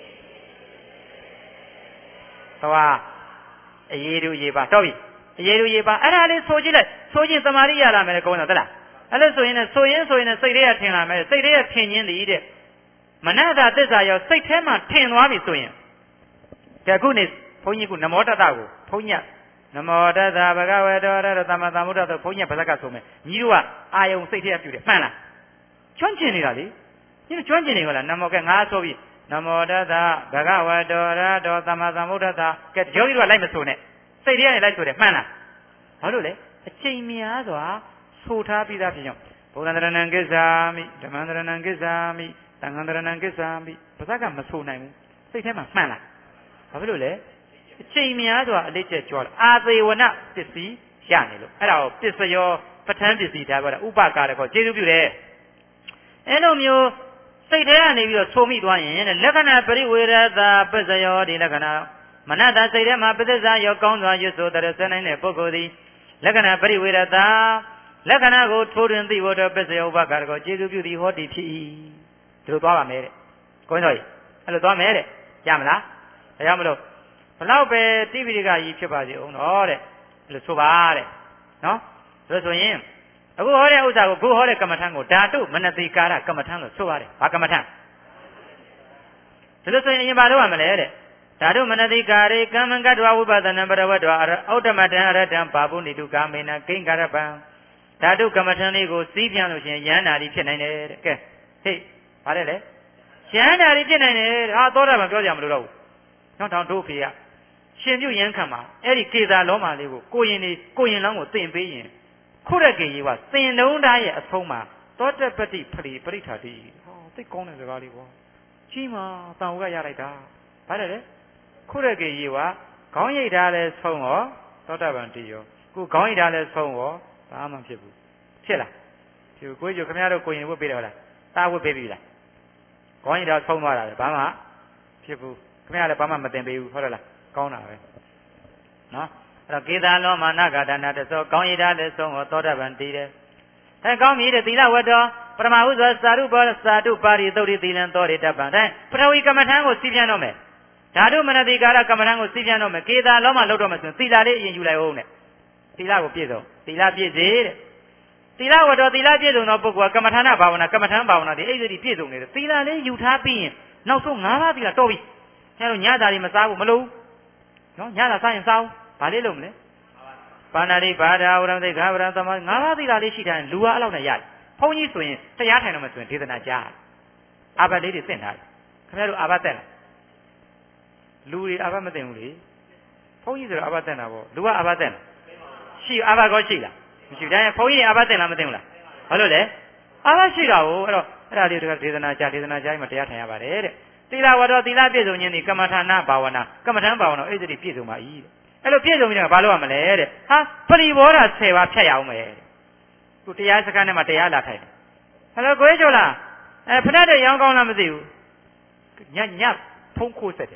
သွားအရေးတို့ရေးပါတော့ပြီအရေးတို့ရေးပါအဲ့ဒါလေးဆိုကြည့်လိုက်ဆိုကြည့်သမာဓိရလာမယ်ကောင်းတော့တလားအဲ့လိုဆိုရင်လည်းဆိုရင်ဆိုရင်လည်းစိတ်ထဲကထင်လာမယ်စိတ်ထဲကထင်ခြင်းတည်းတဲ့မနတာသစ္စာရောစိတ်ထဲမှာထင်သွားပြီဆိုရင်ကဲခုနေဘုန်းကြီးကနမောတတကိုဘုန်းကြီးနမောတတဘဂဝေတောရတသမ္မာသမ္ဗုဒ္ဓဆိုဘုန်းကြီးဗဇက်ကဆိုမယ်ညီတို့ကအာယုံစိတ်ထဲကပြုတယ်မှန်လားကျွမ်းကျင်နေတာလေညီတို့ကျွမ်းကျင်နေကြလားနမောကဲငါဆိုပြီးနမောတတဘဂဝေတောရတောသမ္မာသမ္ဗုဒ္ဓတာကဲယောဂီတို့ကလိုက်မဆိုနဲ့စိတ်ထဲကနေလိုက်ဆိုတယ်မှန်လားဘာလို့လဲအချိန်များစွာဆိုထားပြီးသားဖြစ်ကြောင်းဘုရားတရဏံကိစ္ဆာမိဓမ္မံတရဏံကိစ္ဆာမိသံဃံတရဏံကိစ္ဆာမိပါဇက်ကမဆိုနိုင်ဘူးစိတ်ထဲမှာမှန်လားဘာဖြစ်လို့လဲချိန်များစွာအလေးချက်ကြောလာအာသေဝနပစ္စည်းရနေလို့အဲ့ဒါကိုပစ္စယောပဋ္ဌာန်းပစ္စည်းဒါပြောတာဥပကာရကောကျေးဇူးပြုတယ်အဲ့လိုမျိုးစိတ်ထဲကနေပြီးတော့ဆိုမိသွားရင်လက္ခဏာပရိဝေရတာပစ္စယောဒီလက္ခဏာမနတစိတ်ထဲမှာပစ္စည်းစာရောကောင်းစွာရွတ်ဆိုတဲ့ဆက်နိုင်တဲ့ပုဂ္ဂိုလ်သည်လက္ခဏာပရိဝေရတာလက္ခဏာကိုထိုးတွင်သိဖို့တော့ပစ္စယောဥပကာရကောကျေးဇူးပြုသည်ဟောတိဖြစ်၏ဒီလိုသွားပါမယ်တဲ့ကိုင်းတော်ကြီးအဲ့လိုသွားမယ်တဲ့ရမလားဒါကြောင့်မလို့ဘလောက်ပဲတိပိဋကကြီးဖြစ်ပါစေအောင်တော့တဲ့အဲ့လိုဆိုပါတဲ့နော်ဒါဆိုရင်အခုဟောတဲ့ဥစ္စာကိုခုဟောတဲ့ကမ္မထံကိုဓာတုမနတိကာရကမ္မထံလို့ဆိုပါတယ်ဘာကမ္မထံဒါလို့ဆိုရင်အရင်ဘာလုပ်ရမလဲတဲ့ဓာတုမနတိကာရေကမ္မံကတ္တဝဝိပဿနာပရဝတ္တဝအောတ္တမတံအရတံဘာပုဏိတုကာမေနကိဉ္ကာရပံဓာတုကမ္မထံလေးကိုစီးပြန်လို့ရှိရင်ယန္တာတိဖြစ်နိုင်တယ်တဲ့ကဲဟေ့ဘာလဲလဲယန္တာတိဖြစ်နိုင်တယ်ဟာသောတာပန်ပြောကြမလို့တော့ဘူးနောက်တောင်တို့ဖေရရှင်ပြုတ်ရန်ခံမှာအဲ့ဒီကေသာလောမာလေးကိုကိုရင်နေကိုရင်လောင်းကိုသင်ပေးရင်ခုရကေကြီးကသင်လုံးသားရဲ့အဆုံးမှာသောတပတိဖလီပရိထာတိဟောသိကောင်းတဲ့စကားလေးကွာကြီးမှာတောင်ကရလိုက်တာဘာလဲလဲခုရကေကြီးကခေါင်းရိပ်ထားလဲဆုံးရောသောတပန်တိရောခုခေါင်းရိပ်ထားလဲဆုံးရောဘာမှမဖြစ်ဘူးဖြစ်လားဒီကိုကြီးခင်ဗျားတို့ကိုရင်ဝတ်ပေးတယ်ဟုတ်လားတာဝတ်ပေးပြီလားခေါင်းရိပ်ထားဆုံးသွားတာလေဘာမှဖြစ်ဘူးခင်ဗျားလည်းဘာမှမတင်ပေးဘူးဟုတ်လားကောင်းတာပဲနော်အဲ့တော့ကေသာလောမာနဂဒါနာတသောကောင်းရည်ထားတဲ့ဆုံးဟောသောတပန်တည်တယ်အဲကောင်းပြီတဲ့သီလဝတ္တောပရမဟုသောသာရုဘောသာတုပါရိသုတ်တိသီလံသောရိတပံတဲ့ပထဝီကမ္မထံကိုစီးပြန်တော့မယ်ဓာတုမနတိကာရကမ္မထံကိုစီးပြန်တော့မယ်ကေသာလောမာလောက်တော့မယ်ဆိုရင်သီလလေးအရင်ယူလိုက်အောင်တဲ့သီလကိုပြည့်စုံသီလပြည့်စေတဲ့သီလဝတ္တောသီလပြည့်စုံသောပုဂ္ဂိုလ်ကကမ္မထာနာဘာဝနာကမ္မထံဘာဝနာဒီအဲ့ဒီပြည့်စုံနေတယ်သီလလေးယူထားပြီးရင်နောက်ဆုံး၅ပါးသီလတော့ပြီအဲလိုညတာတွေမစားဘူးမလို့နော်ညတာစားရင်စားအောင်ဘာလေးလုပ်မလဲပါဏာတိဘာဒာဝရံသိခါဗရံသမငါးပါးသီလလေးရှိတယ်လူဟာအဲ့လောက်နဲ့ရတယ်ဘုန်းကြီးဆိုရင်တရားထိုင်တော့မှဆိုရင်ဒေသနာကြားအာဘတ်လေးတွေသင်ထားတယ်ခင်ဗျားတို့အာဘတ်တက်လားလူတွေအာဘတ်မသိဘူးလေဘုန်းကြီးဆိုတော့အာဘတ်တက်တာပေါ့လူကအာဘတ်တက်လားရှိအာဘတ်ကောရှိလားမရှိဘူးဒါရင်ဘုန်းကြီးအာဘတ်တက်လားမသိဘူးလားဘာလို့လဲအာဘတ်ရှိတာကိုအဲ့တော့အဲ့ဒါလေးတွေကဒေသနာကြားဒေသနာကြားမှတရားထိုင်ရပါတယ်တဲ့သီလဝတ္တောသီလပြည့်စုံခြင်းဒီကမ္မထာနာဘာဝနာကမ္မထံဘာဝနာအဲ့ဒီပြည့်စုံပါ၏အဲ့လိုပြည့်စုံပြီးတော့ဘာလုပ်ရမလဲတဲ့ဟာပရိဘောဓဆယ်ပါးဖြတ်ရအောင်မယ်သူတရားစခန်းထဲမှာတရားလာထိုင်တယ်ဟယ်လိုကိုကျော်လားအဲဖဏတ်တဲ့ရောင်းကောင်းလားမသိဘူးညညဖုံးခိုးဆက်တယ်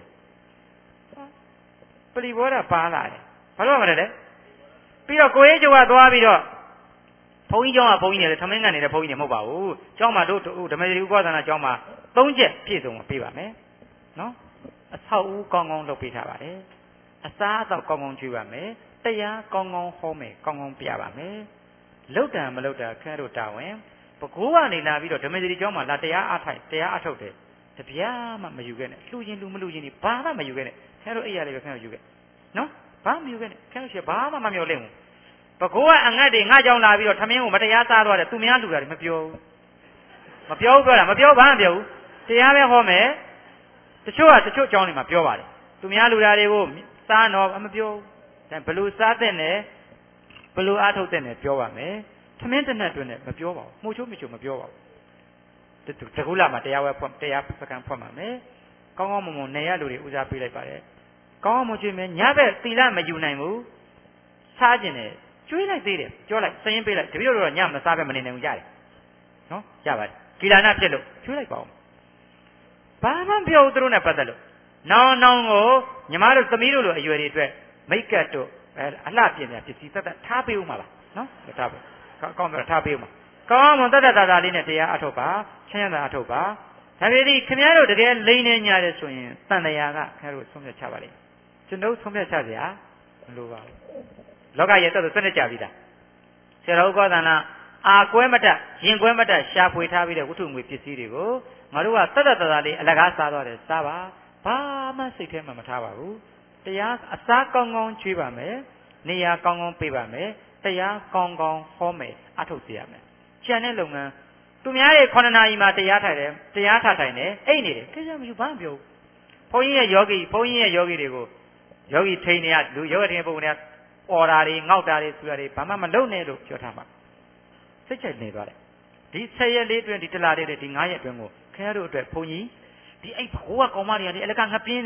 ပရိဘောဓပါလာတယ်ဘာလို့ရမလဲလဲပြီးတော့ကိုရဲကျော်ကသွားပြီးတော့ဘုန်းကြီးကျောင်းကဘုန်းကြီးနေတယ်ထမင်းကန်နေတဲ့ဘုန်းကြီးနေမဟုတ်ပါဘူးကျောင်းမှာတို့ဓမ္မရီဥပဒနာကျောင်းမှာသုံးချက်ပြည့်စုံပေးပါမယ်နော်အဆောက်အဦကောင်းကောင်းလုပ်ပေးထားပါတယ်အစားအသောက်ကောင်းကောင်းကျွေးပါမယ်တရားကောင်းကောင်းဟောမယ်ကောင်းကောင်းပြပါမယ်လောက်တံမလောက်တာခန့်တို့တာဝန်ဘကိုးကနေလာပြီးတော့ဓမ္မစီကျောင်းမှာလာတရားအားထိုင်တရားအားထုတ်တယ်တပြားမှမယူခဲ့နဲ့လှူချင်းလူမလှူချင်းဒီဘာမှမယူခဲ့နဲ့ခန့်တို့အိပ်ရလေးပဲခန့်တို့ယူခဲ့နော်ဘာမှမယူခဲ့နဲ့ခန့်တို့ရှိဘာမှမမျောလင့်ဘူးဘကိုးကအငတ်တွေငါကြောင်လာပြီးတော့ထမင်းကိုမတရားစားသွားတယ်သူများလှူတာတွေမပြောဘူးမပြောဘူးပြောတာမပြောဘာမှမပြောဘူးတရားပဲဟောမယ်တချို့ကတချို့ကျောင်းတွေမှာပြောပါတယ်သူများလှူတာတွေကိုစားတော့မပြောဘူးဒါဘလူစားတဲ့နဲ့ဘလူအားထုတ်တဲ့နဲ့ပြောပါမယ်ထမင်းတစ်နက်တွင်နဲ့မပြောပါဘူးမှုချိုးမချိုးမပြောပါဘူးတကူလာမှာတရားဝဲဖွင့်တရားစကန်ဖွင့်ပါမယ်ကောင်းကောင်းမွန်မွန်နေရလူတွေဦးစားပေးလိုက်ပါတယ်ကောင်းကောင်းမွန်ကျွေးမယ်ညဘက်သီလမယူနိုင်ဘူးစားကျင်တယ်ကျွေးလိုက်သေးတယ်ပြောလိုက်စရင်ပေးလိုက်တပည့်တော်ညမစားပဲမနေနိုင်ဘူးရတယ်နော်ရပါတယ်ဂီလာနာဖြစ်လို့ကျွေးလိုက်ပါဦးဘာမှမပြောဘူးသူတို့နဲ့ပတ်သက်လို့နောင်နောင်ကိုညီမတို့သမီးတို့လိုအရွယ်တွေအတွက်မိတ်ကတ်တို့အလှပြင်ပြပစ္စည်းသက်သက်ထားပေးဦးမှာပါနော်ထားပေးကောင်းတော့ထားပေးဦးမှာကောင်းမှသက်သက်သာသာလေးနဲ့တရားအထုတ်ပါချမ်းသာအထုတ်ပါဒါပေမဲ့ခင်ဗျားတို့တကယ်လိမ့်နေညာတယ်ဆိုရင်တန်တရားကခင်ဗျားတို့ဆုံးဖြတ်ချပါလိမ့်ကျွန်တော်ဆုံးဖြတ်ချစရာမလိုပါဘူးလောကရဲ့သက်သက်စနစ်ကြပြီလားဆရာတော်ကောသနာအာကွဲမတတ်ရင်ကွဲမတတ်ရှာဖွေထားပြီးတဲ့ဝတ္ထုငွေပစ္စည်းတွေကိုငါတို့ကသက်သက်သာသာလေးအလကားစားသွားတယ်စားပါဘာမှစိတ်ထဲမှာမထားပါဘူးတရားအစားကောင်းကောင်းကျွေးပါမယ်နေရာကောင်းကောင်းပေးပါမယ်တရားကောင်းကောင်းဟောမယ်အထုတ်စေရမယ်ကျန်တဲ့လုပ်ငန်းသူများရဲ့ခုနှစ်နာရီမှာတရားထိုင်တယ်တရားထထိုင်တယ်အိတ်နေတယ်ကိစ္စမယူဘာမှမပြောဘူးဘုန်းကြီးရဲ့ယောဂီဘုန်းကြီးရဲ့ယောဂီတွေကိုယောဂီထိန်နေရလူယောဂီထိန်ပုံတွေကအော်တာတွေငေါက်တာတွေဆူတာတွေဘာမှမလုပ်နဲ့လို့ပြောထားမှာစိတ်ချိုက်နေသွားတယ်ဒီဆယ်ရက်လေးတွင်ဒီတလားလေးဒီငါးရက်တွင်ကိုခင်ဗျားတို့အတွက်ဘုန်းကြီးဒီအဲ့ဘိုးကကောင်မတွေကလေအလကငပြင်းနေဖ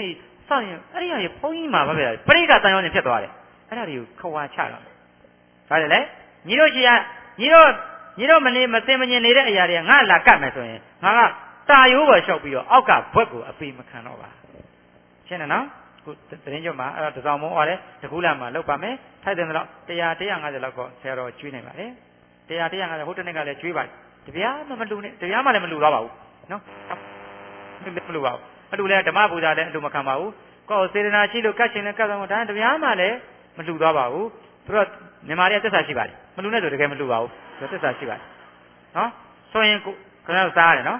စောင့်ရင်အဲ့ဒီဟာကြီးဘုန်းကြီးမှာဘာဖြစ်လဲပရိက္ခတန်ရောနေဖြစ်သွားတယ်အဲ့ဒါတွေကိုခွာချတာဘာလဲလဲညီတို့ကြီးကညီတို့ညီတို့မနေမစင်မငင်နေတဲ့အရာတွေကငါလာကတ်မယ်ဆိုရင်ငါကတာရိုးပေါ်လျှောက်ပြီးတော့အောက်ကဘွက်ကိုအပေမခံတော့ပါရှင်းတယ်နော်ခုသတင်းကြမှာအဲ့တော့တစောင်းမုံဩတယ်တကူလာမှာလောက်ပါမယ်ထိုက်တယ်တော့တရားတရားငါးဆယ်လောက်တော့ဆရာတော်ကျွေးနိုင်ပါလေတရားတရားငါးဆယ်ဟိုတနေ့ကလည်းကျွေးပါတပြားမမလူနဲ့တပြားမှလည်းမလူတော့ပါဘူးနော်မလူပါဘူးအတူလည်းဓမ္မပူဇာလည်းအတူမခံပါဘူးကိုယ်စေတနာရှိလို့ကတ်ရှင်လည်းကတ်တော့ဒါတပြားမှလည်းမလူတော့ပါဘူးသူတို့မြန်မာတွေကသက်သာရှိပါတယ်မလူနဲ့ဆိုတကယ်မလူပါဘူးသူသက်သာရှိပါတယ်နော်ဆိုရင်ကိုခဏစားရတယ်နော်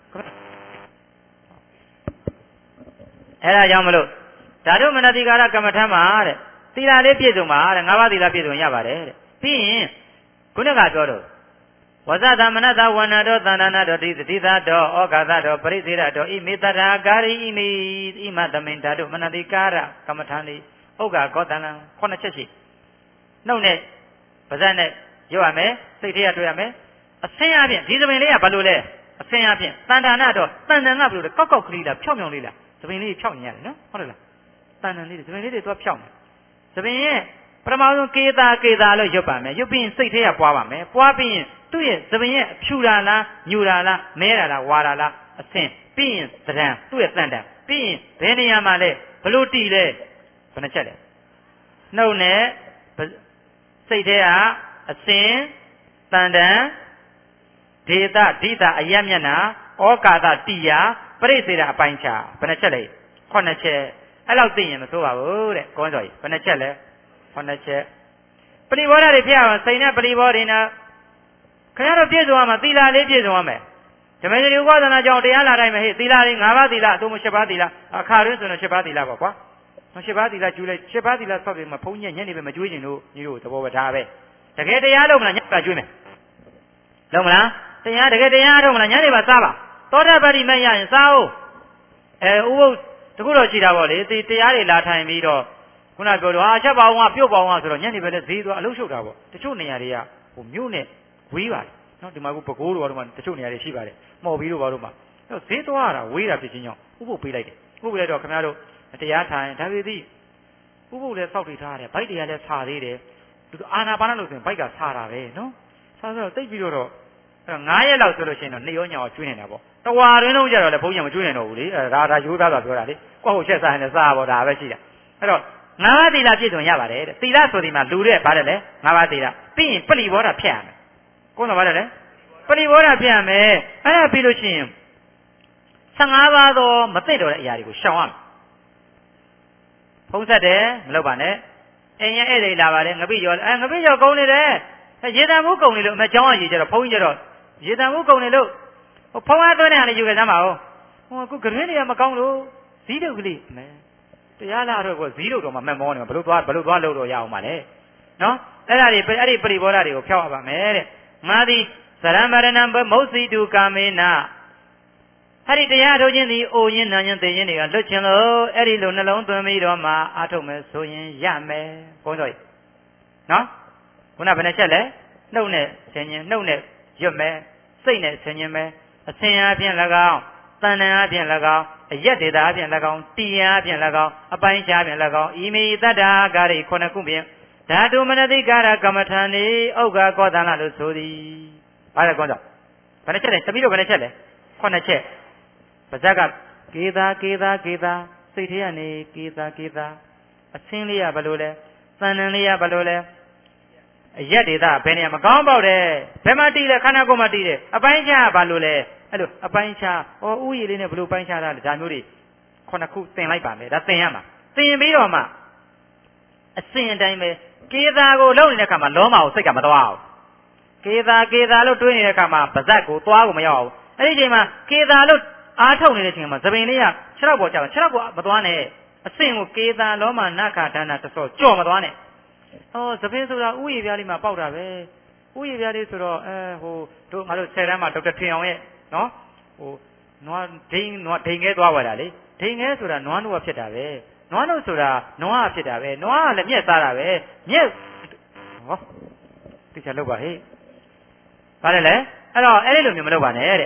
အဲ့ဒါကြောင့်မလို့ဓာတုမနတိကာရကမ္မထမ်းမှာတဲ့သီလလေးပြည့်စုံပါတဲ့ငါးပါးသီလပြည့်စုံရပါတယ်တဲ့ပြီးရင်ခုနကပြောတော့ဝဇသမနတဝဏတောသန္တနာတောတိတိသာတောဩဃသတောပရိသေရတောဣမေတ္တာကာရိဣမေဣမသမင်ဓာတုမနတိကာရကမ္မထမ်းလေးဥက္ကကောတလံခုနှစ်ချက်ရှိနှုတ်နဲ့ပါးစပ်နဲ့ရွတ်ရမယ်စိတ်ထဲရတွေ့ရမယ်အဆင်းအပြင်ဒီသမင်လေးကဘာလို့လဲအဆင်းအပြင်တန်ဌာနတော့တန်တန်ကဘယ်လိုလဲကောက်ကောက်ကလေးလားဖြောင်းဖြောင်းလေးလားသမင်လေးဖြောင်းနေရတယ်နော်ဟုတ်တယ်လားတန်တန်လေးသမင်လေးတွေတော့ဖြောင်းတယ်သမင်ရဲ့ပထမဆုံးကေတာကေတာလို့ရွတ်ပါမယ်ရွတ်ပြီးရင်စိတ်ထဲကပွားပါမယ်ပွားပြီးရင်သူ့ရဲ့သမင်ရဲ့ဖြူတာလားညူတာလားမဲတာလားဝါတာလားအဆင်းပြီးရင်သဏ္ဍာန်သူ့ရဲ့တန်တန်ပြီးရင်ဘယ်နေရာမှာလဲဘလို့တီလဲဘယ်နှချက်လဲနှုတ်နဲ့စိတ်ထဲကအဆင်းတန်တန်ဒေတာဒိတာအယမျက်နာဩကာသတိယပရိသေရအပိုင်းခြားဘယ်နှချက်လဲခုနှစ်ချက်အဲ့လောက်သိရင်မဆိုးပါဘူးတဲ့ကောင်းစော်ကြီးဘယ်နှချက်လဲခုနှစ်ချက်ပရိဘောဓတွေဖြစ်အောင်စိတ်နဲ့ပရိဘောဓိနာခင်ဗျားတို့ပြည့်စုံရမှာသီလလေးပြည့်စုံရမယ်ဓမ္မစရိဥပဒနာကြောင့်တရားလာတိုင်းမှာဟဲ့သီလလေး၅ပါးသီလအသုံး၈ပါးသီလအခါရင်းဆိုတော့၈ပါးသီလပေါ့ကွာ၈ပါးသီလကျူးလိုက်၈ပါးသီလစောက်တယ်မှာဘုန်းကြီးညက်နေပဲမကျွေးချင်လို့ညီတို့သဘောပဲဒါပဲတကယ်တရားလုံးမလားညက်ကကျွေးမယ်လုံးမလားတရားတကယ်တရားလုံးမလားညနေပါစားပါသောတာပတိမရရင်စားအောင်အဲဥပုပ်တခုတော့ရှိတာပေါ့လေဒီတရားတွေလာထိုင်ပြီးတော့ခုနပြောတော့ဟာချက်ပါအောင်ကပြုတ်ပါအောင်ကဆိုတော့ညနေပဲလဲဈေးသွားအလုံးရှုပ်တာပေါ့တချို့နေရာတွေကဟိုမြို့နဲ့ဝေးပါတယ်နော်ဒီမှာကပဲကိုးတို့ဘာလို့မှတချို့နေရာတွေရှိပါတယ်မှော်ပြီးတော့ဘာလို့မှအဲ့ဈေးသွားတာဝေးတာဖြစ်ချင်းကြောင့်ဥပုပ်ပေးလိုက်တယ်ဥပုပ်လိုက်တော့ခင်ဗျားတို့တရားထိုင်ဒါပေသည်ဥပုပ်လည်းစောက်တည်ထားတယ်ဘိုက်တရားလည်းဆာသေးတယ်သူအာနာပါနလို့ဆိုရင်ဘိုက်ကဆာတာပဲနော်ဆာဆိုတော့တိတ်ပြီးတော့အဲ့တော့၅ရက်လောက်ဆိုလို့ရှိရင်တော့နေရောညောကျွေးနေတာပေါ့တဝါရင်းလုံးကြတော့လည်းဘုန်းကြီးမကျွေးနိုင်တော့ဘူးလေအဲ့ဒါဒါရိုးသားစွာပြောတာလေကိုယ့်ဟုတ်ချက်စားရင်လည်းစားပါဒါပဲရှိတာအဲ့တော့ငါးပါးသီလပြည့်စုံရပါတယ်တဲ့သီလဆိုဒီမှာလူတဲ့ဗါတယ်လေငါးပါးသီလပြီးရင်ပရိဘောဓဖြတ်ရမယ်ကိုယ်တော့ဗါတယ်လေပရိဘောဓဖြတ်ရမယ်အဲ့ဒါပြီးလို့ရှိရင်ဆယ့်ငါးပါးသောမသိတော့တဲ့အရာတွေကိုရှောင်ရမယ်ဖုံးဆက်တယ်မလုပ်ပါနဲ့အိမ်ရဲ့ဧည့်သည်လာပါတယ်ငပိကျော်အဲငပိကျော်ကုန်နေတယ်ရေတံမှုကုန်နေလို့အမကျောင်းကရေကြတော့ဘုန်းကြီးကြတော့ရေတံမှုကုန်နေလို့ဟိုဖုံးအားသွင်းတဲ့ဟာလေးယူခဲ့စမ်းပါဦးဟိုအခုကရွေးတွေကမကောင်းလို့ဇီးတုပ်ကလေးမဲတရားလာတော့ကိုဇီးတုပ်တော့မှမက်မောနေမှာဘလို့သွားဘလို့သွားလို့တော့ရအောင်ပါလေနော်အဲ့ဒါတွေအဲ့ဒီပရိဘောဓတွေကိုဖျောက်ရပါမယ်တဲ့ငါသည်သရမရဏံမုတ်စီတုကာမေနအဲ့ဒီတရားထုတ်ခြင်းသည်အိုရင်နာရင်သိရင်တွေကလွတ်ခြင်းလို့အဲ့ဒီလိုနှလုံးသွင်းပြီးတော့မှအာထုတ်မယ်ဆိုရင်ရမယ်ဘုန်းတော်ကြီးနော်ခုနဘယ်နှချက်လဲနှုတ်နဲ့ဆင်ញင်နှုတ်နဲ့ရွတ်မယ်စိတ်နဲ့ဆင်ញင်မယ်အစဉ်အားဖြင့်၎င်းတဏ္ဍာအားဖြင့်၎င်းအယက်ဒေတာအားဖြင့်၎င်းတရားအားဖြင့်၎င်းအပိုင်းခြားဖြင့်၎င်းဤမိတတ္တာကာရိခုနှစ်ခုဖြင့်ဓာတုမနတိကာရကမ္မထံနေဥက္ကကောသလလို့ဆိုသည်ဘာလဲကောင်းတော့ဘယ်နှချက်လဲသမီးတို့ဘယ်နှချက်လဲခုနှစ်ချက်ပါဇက်ကကေသာကေသာကေသာစိတ်ထဲကနေကေသာကေသာအစင်းလေးကဘယ်လိုလဲသဏ္ဍာန်လေးကဘယ်လိုလဲအရက်ဒေတာဘယ်နေရာမကောင်းပေါက်တယ်ဘယ်မှာတီးလဲခန္ဓာကိုယ်မှာတီးတယ်အပိုင်းခြားဘာလို့လဲအဲ့လိုအပိုင်းခြားဩဥယျာဉ်လေးနဲ့ဘယ်လိုပိုင်းခြားတာလဲဒါမျိုးတွေခုနှစ်ခုသင်လိုက်ပါမယ်ဒါသင်ရမှာသင်ပြီးတော့မှအစဉ်အတိုင်းပဲကေသာကိုလုံနေတဲ့ခါမှာလောမကိုစိတ်ကမသွားအောင်ကေသာကေသာလို့တွေးနေတဲ့ခါမှာပါဇက်ကိုသွားကိုမရောက်အောင်အဲ့ဒီအချိန်မှာကေသာလို့အားထုတ်နေတဲ့အချိန်မှာသပင်လေးကခြေထောက်ပေါ်ကျတော့ခြေထောက်ကိုမသွားနဲ့အစင်ကိုကေသာလောမနခဒါနတဆောကြော့မသွားနဲ့ဟောသပင်ဆိုတာဥယျာဉ်ပြားလေးမှာပေါက်တာပဲဥယျာဉ်ပြားလေးဆိုတော့အဲဟိုတို့ငါတို့ဆယ်တန်းမှာဒေါက်တာထင်အောင်ရဲ့နော်ဟိုနွားဒိန်းနွားဒိန်ခဲသွားပါတာလေဒိန်ခဲဆိုတာနွားနှုတ်ဖြစ်တာပဲနွားနှုတ်ဆိုတာနွားဖြစ်တာပဲနွားကလည်းမြက်သားတာပဲမြက်ဟောတိကျလောက်ပါဟေ့ဗါတယ်လေအဲ့တော့အဲ့ဒီလိုမျိုးမလုပ်ပါနဲ့တဲ့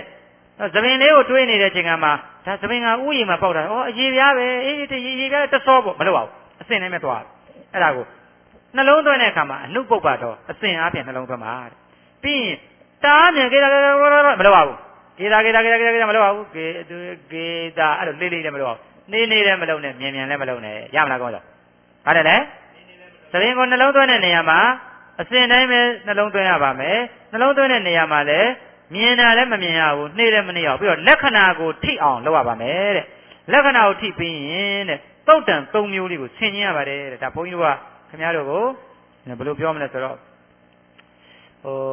သပင်လေးကိုတွေးနေတဲ့အချိန်ကမှဒါသပင်ကဥယျာဉ်မှာပေါက်တာဩအရေပြားပဲအေးရေရေပြားတစောပေါ့မလုပ်ပါဘူးအစင်နဲ့မဲ့သွားအဲ့ဒါကိုနှလုံးသွင်းတဲ့အခါမှာအနုပုပ္ပတော့အစင်အားဖြင့်နှလုံးသွင်းပါတဲ့ပြီးရင်တားမြန်ကေတာမလုပ်ပါဘူးကေတာကေတာကေတာကေတာမလုပ်ပါဘူးကေကေတာအဲ့လိုလေးလေးလည်းမလုပ်ပါဘူးနေနေလည်းမလုပ်နဲ့မြန်မြန်လည်းမလုပ်နဲ့ရမလားကောင်းတော့ဟုတ်တယ်လေသပင်ကိုနှလုံးသွင်းတဲ့နေရာမှာအစင်တိုင်းပဲနှလုံးသွင်းရပါမယ်နှလုံးသွင်းတဲ့နေရာမှာလည်းမြင်တာလည်းမမြင်ရဘူးနှိမ့်လည်းမနှိမ့်ရဘူးပြီးတော့လက္ခဏာကိုထိအောင်လုပ်ရပါမယ်တဲ့လက္ခဏာကိုထိပြီးရင်တဲ့သုတ်တန်သုံးမျိုးလေးကိုဆင်ခြင်ရပါတယ်တဲ့ဒါဘုန်းကြီးတို့ကခင်ဗျားတို့ကိုဘယ်လိုပြောမလဲဆိုတော့ဟို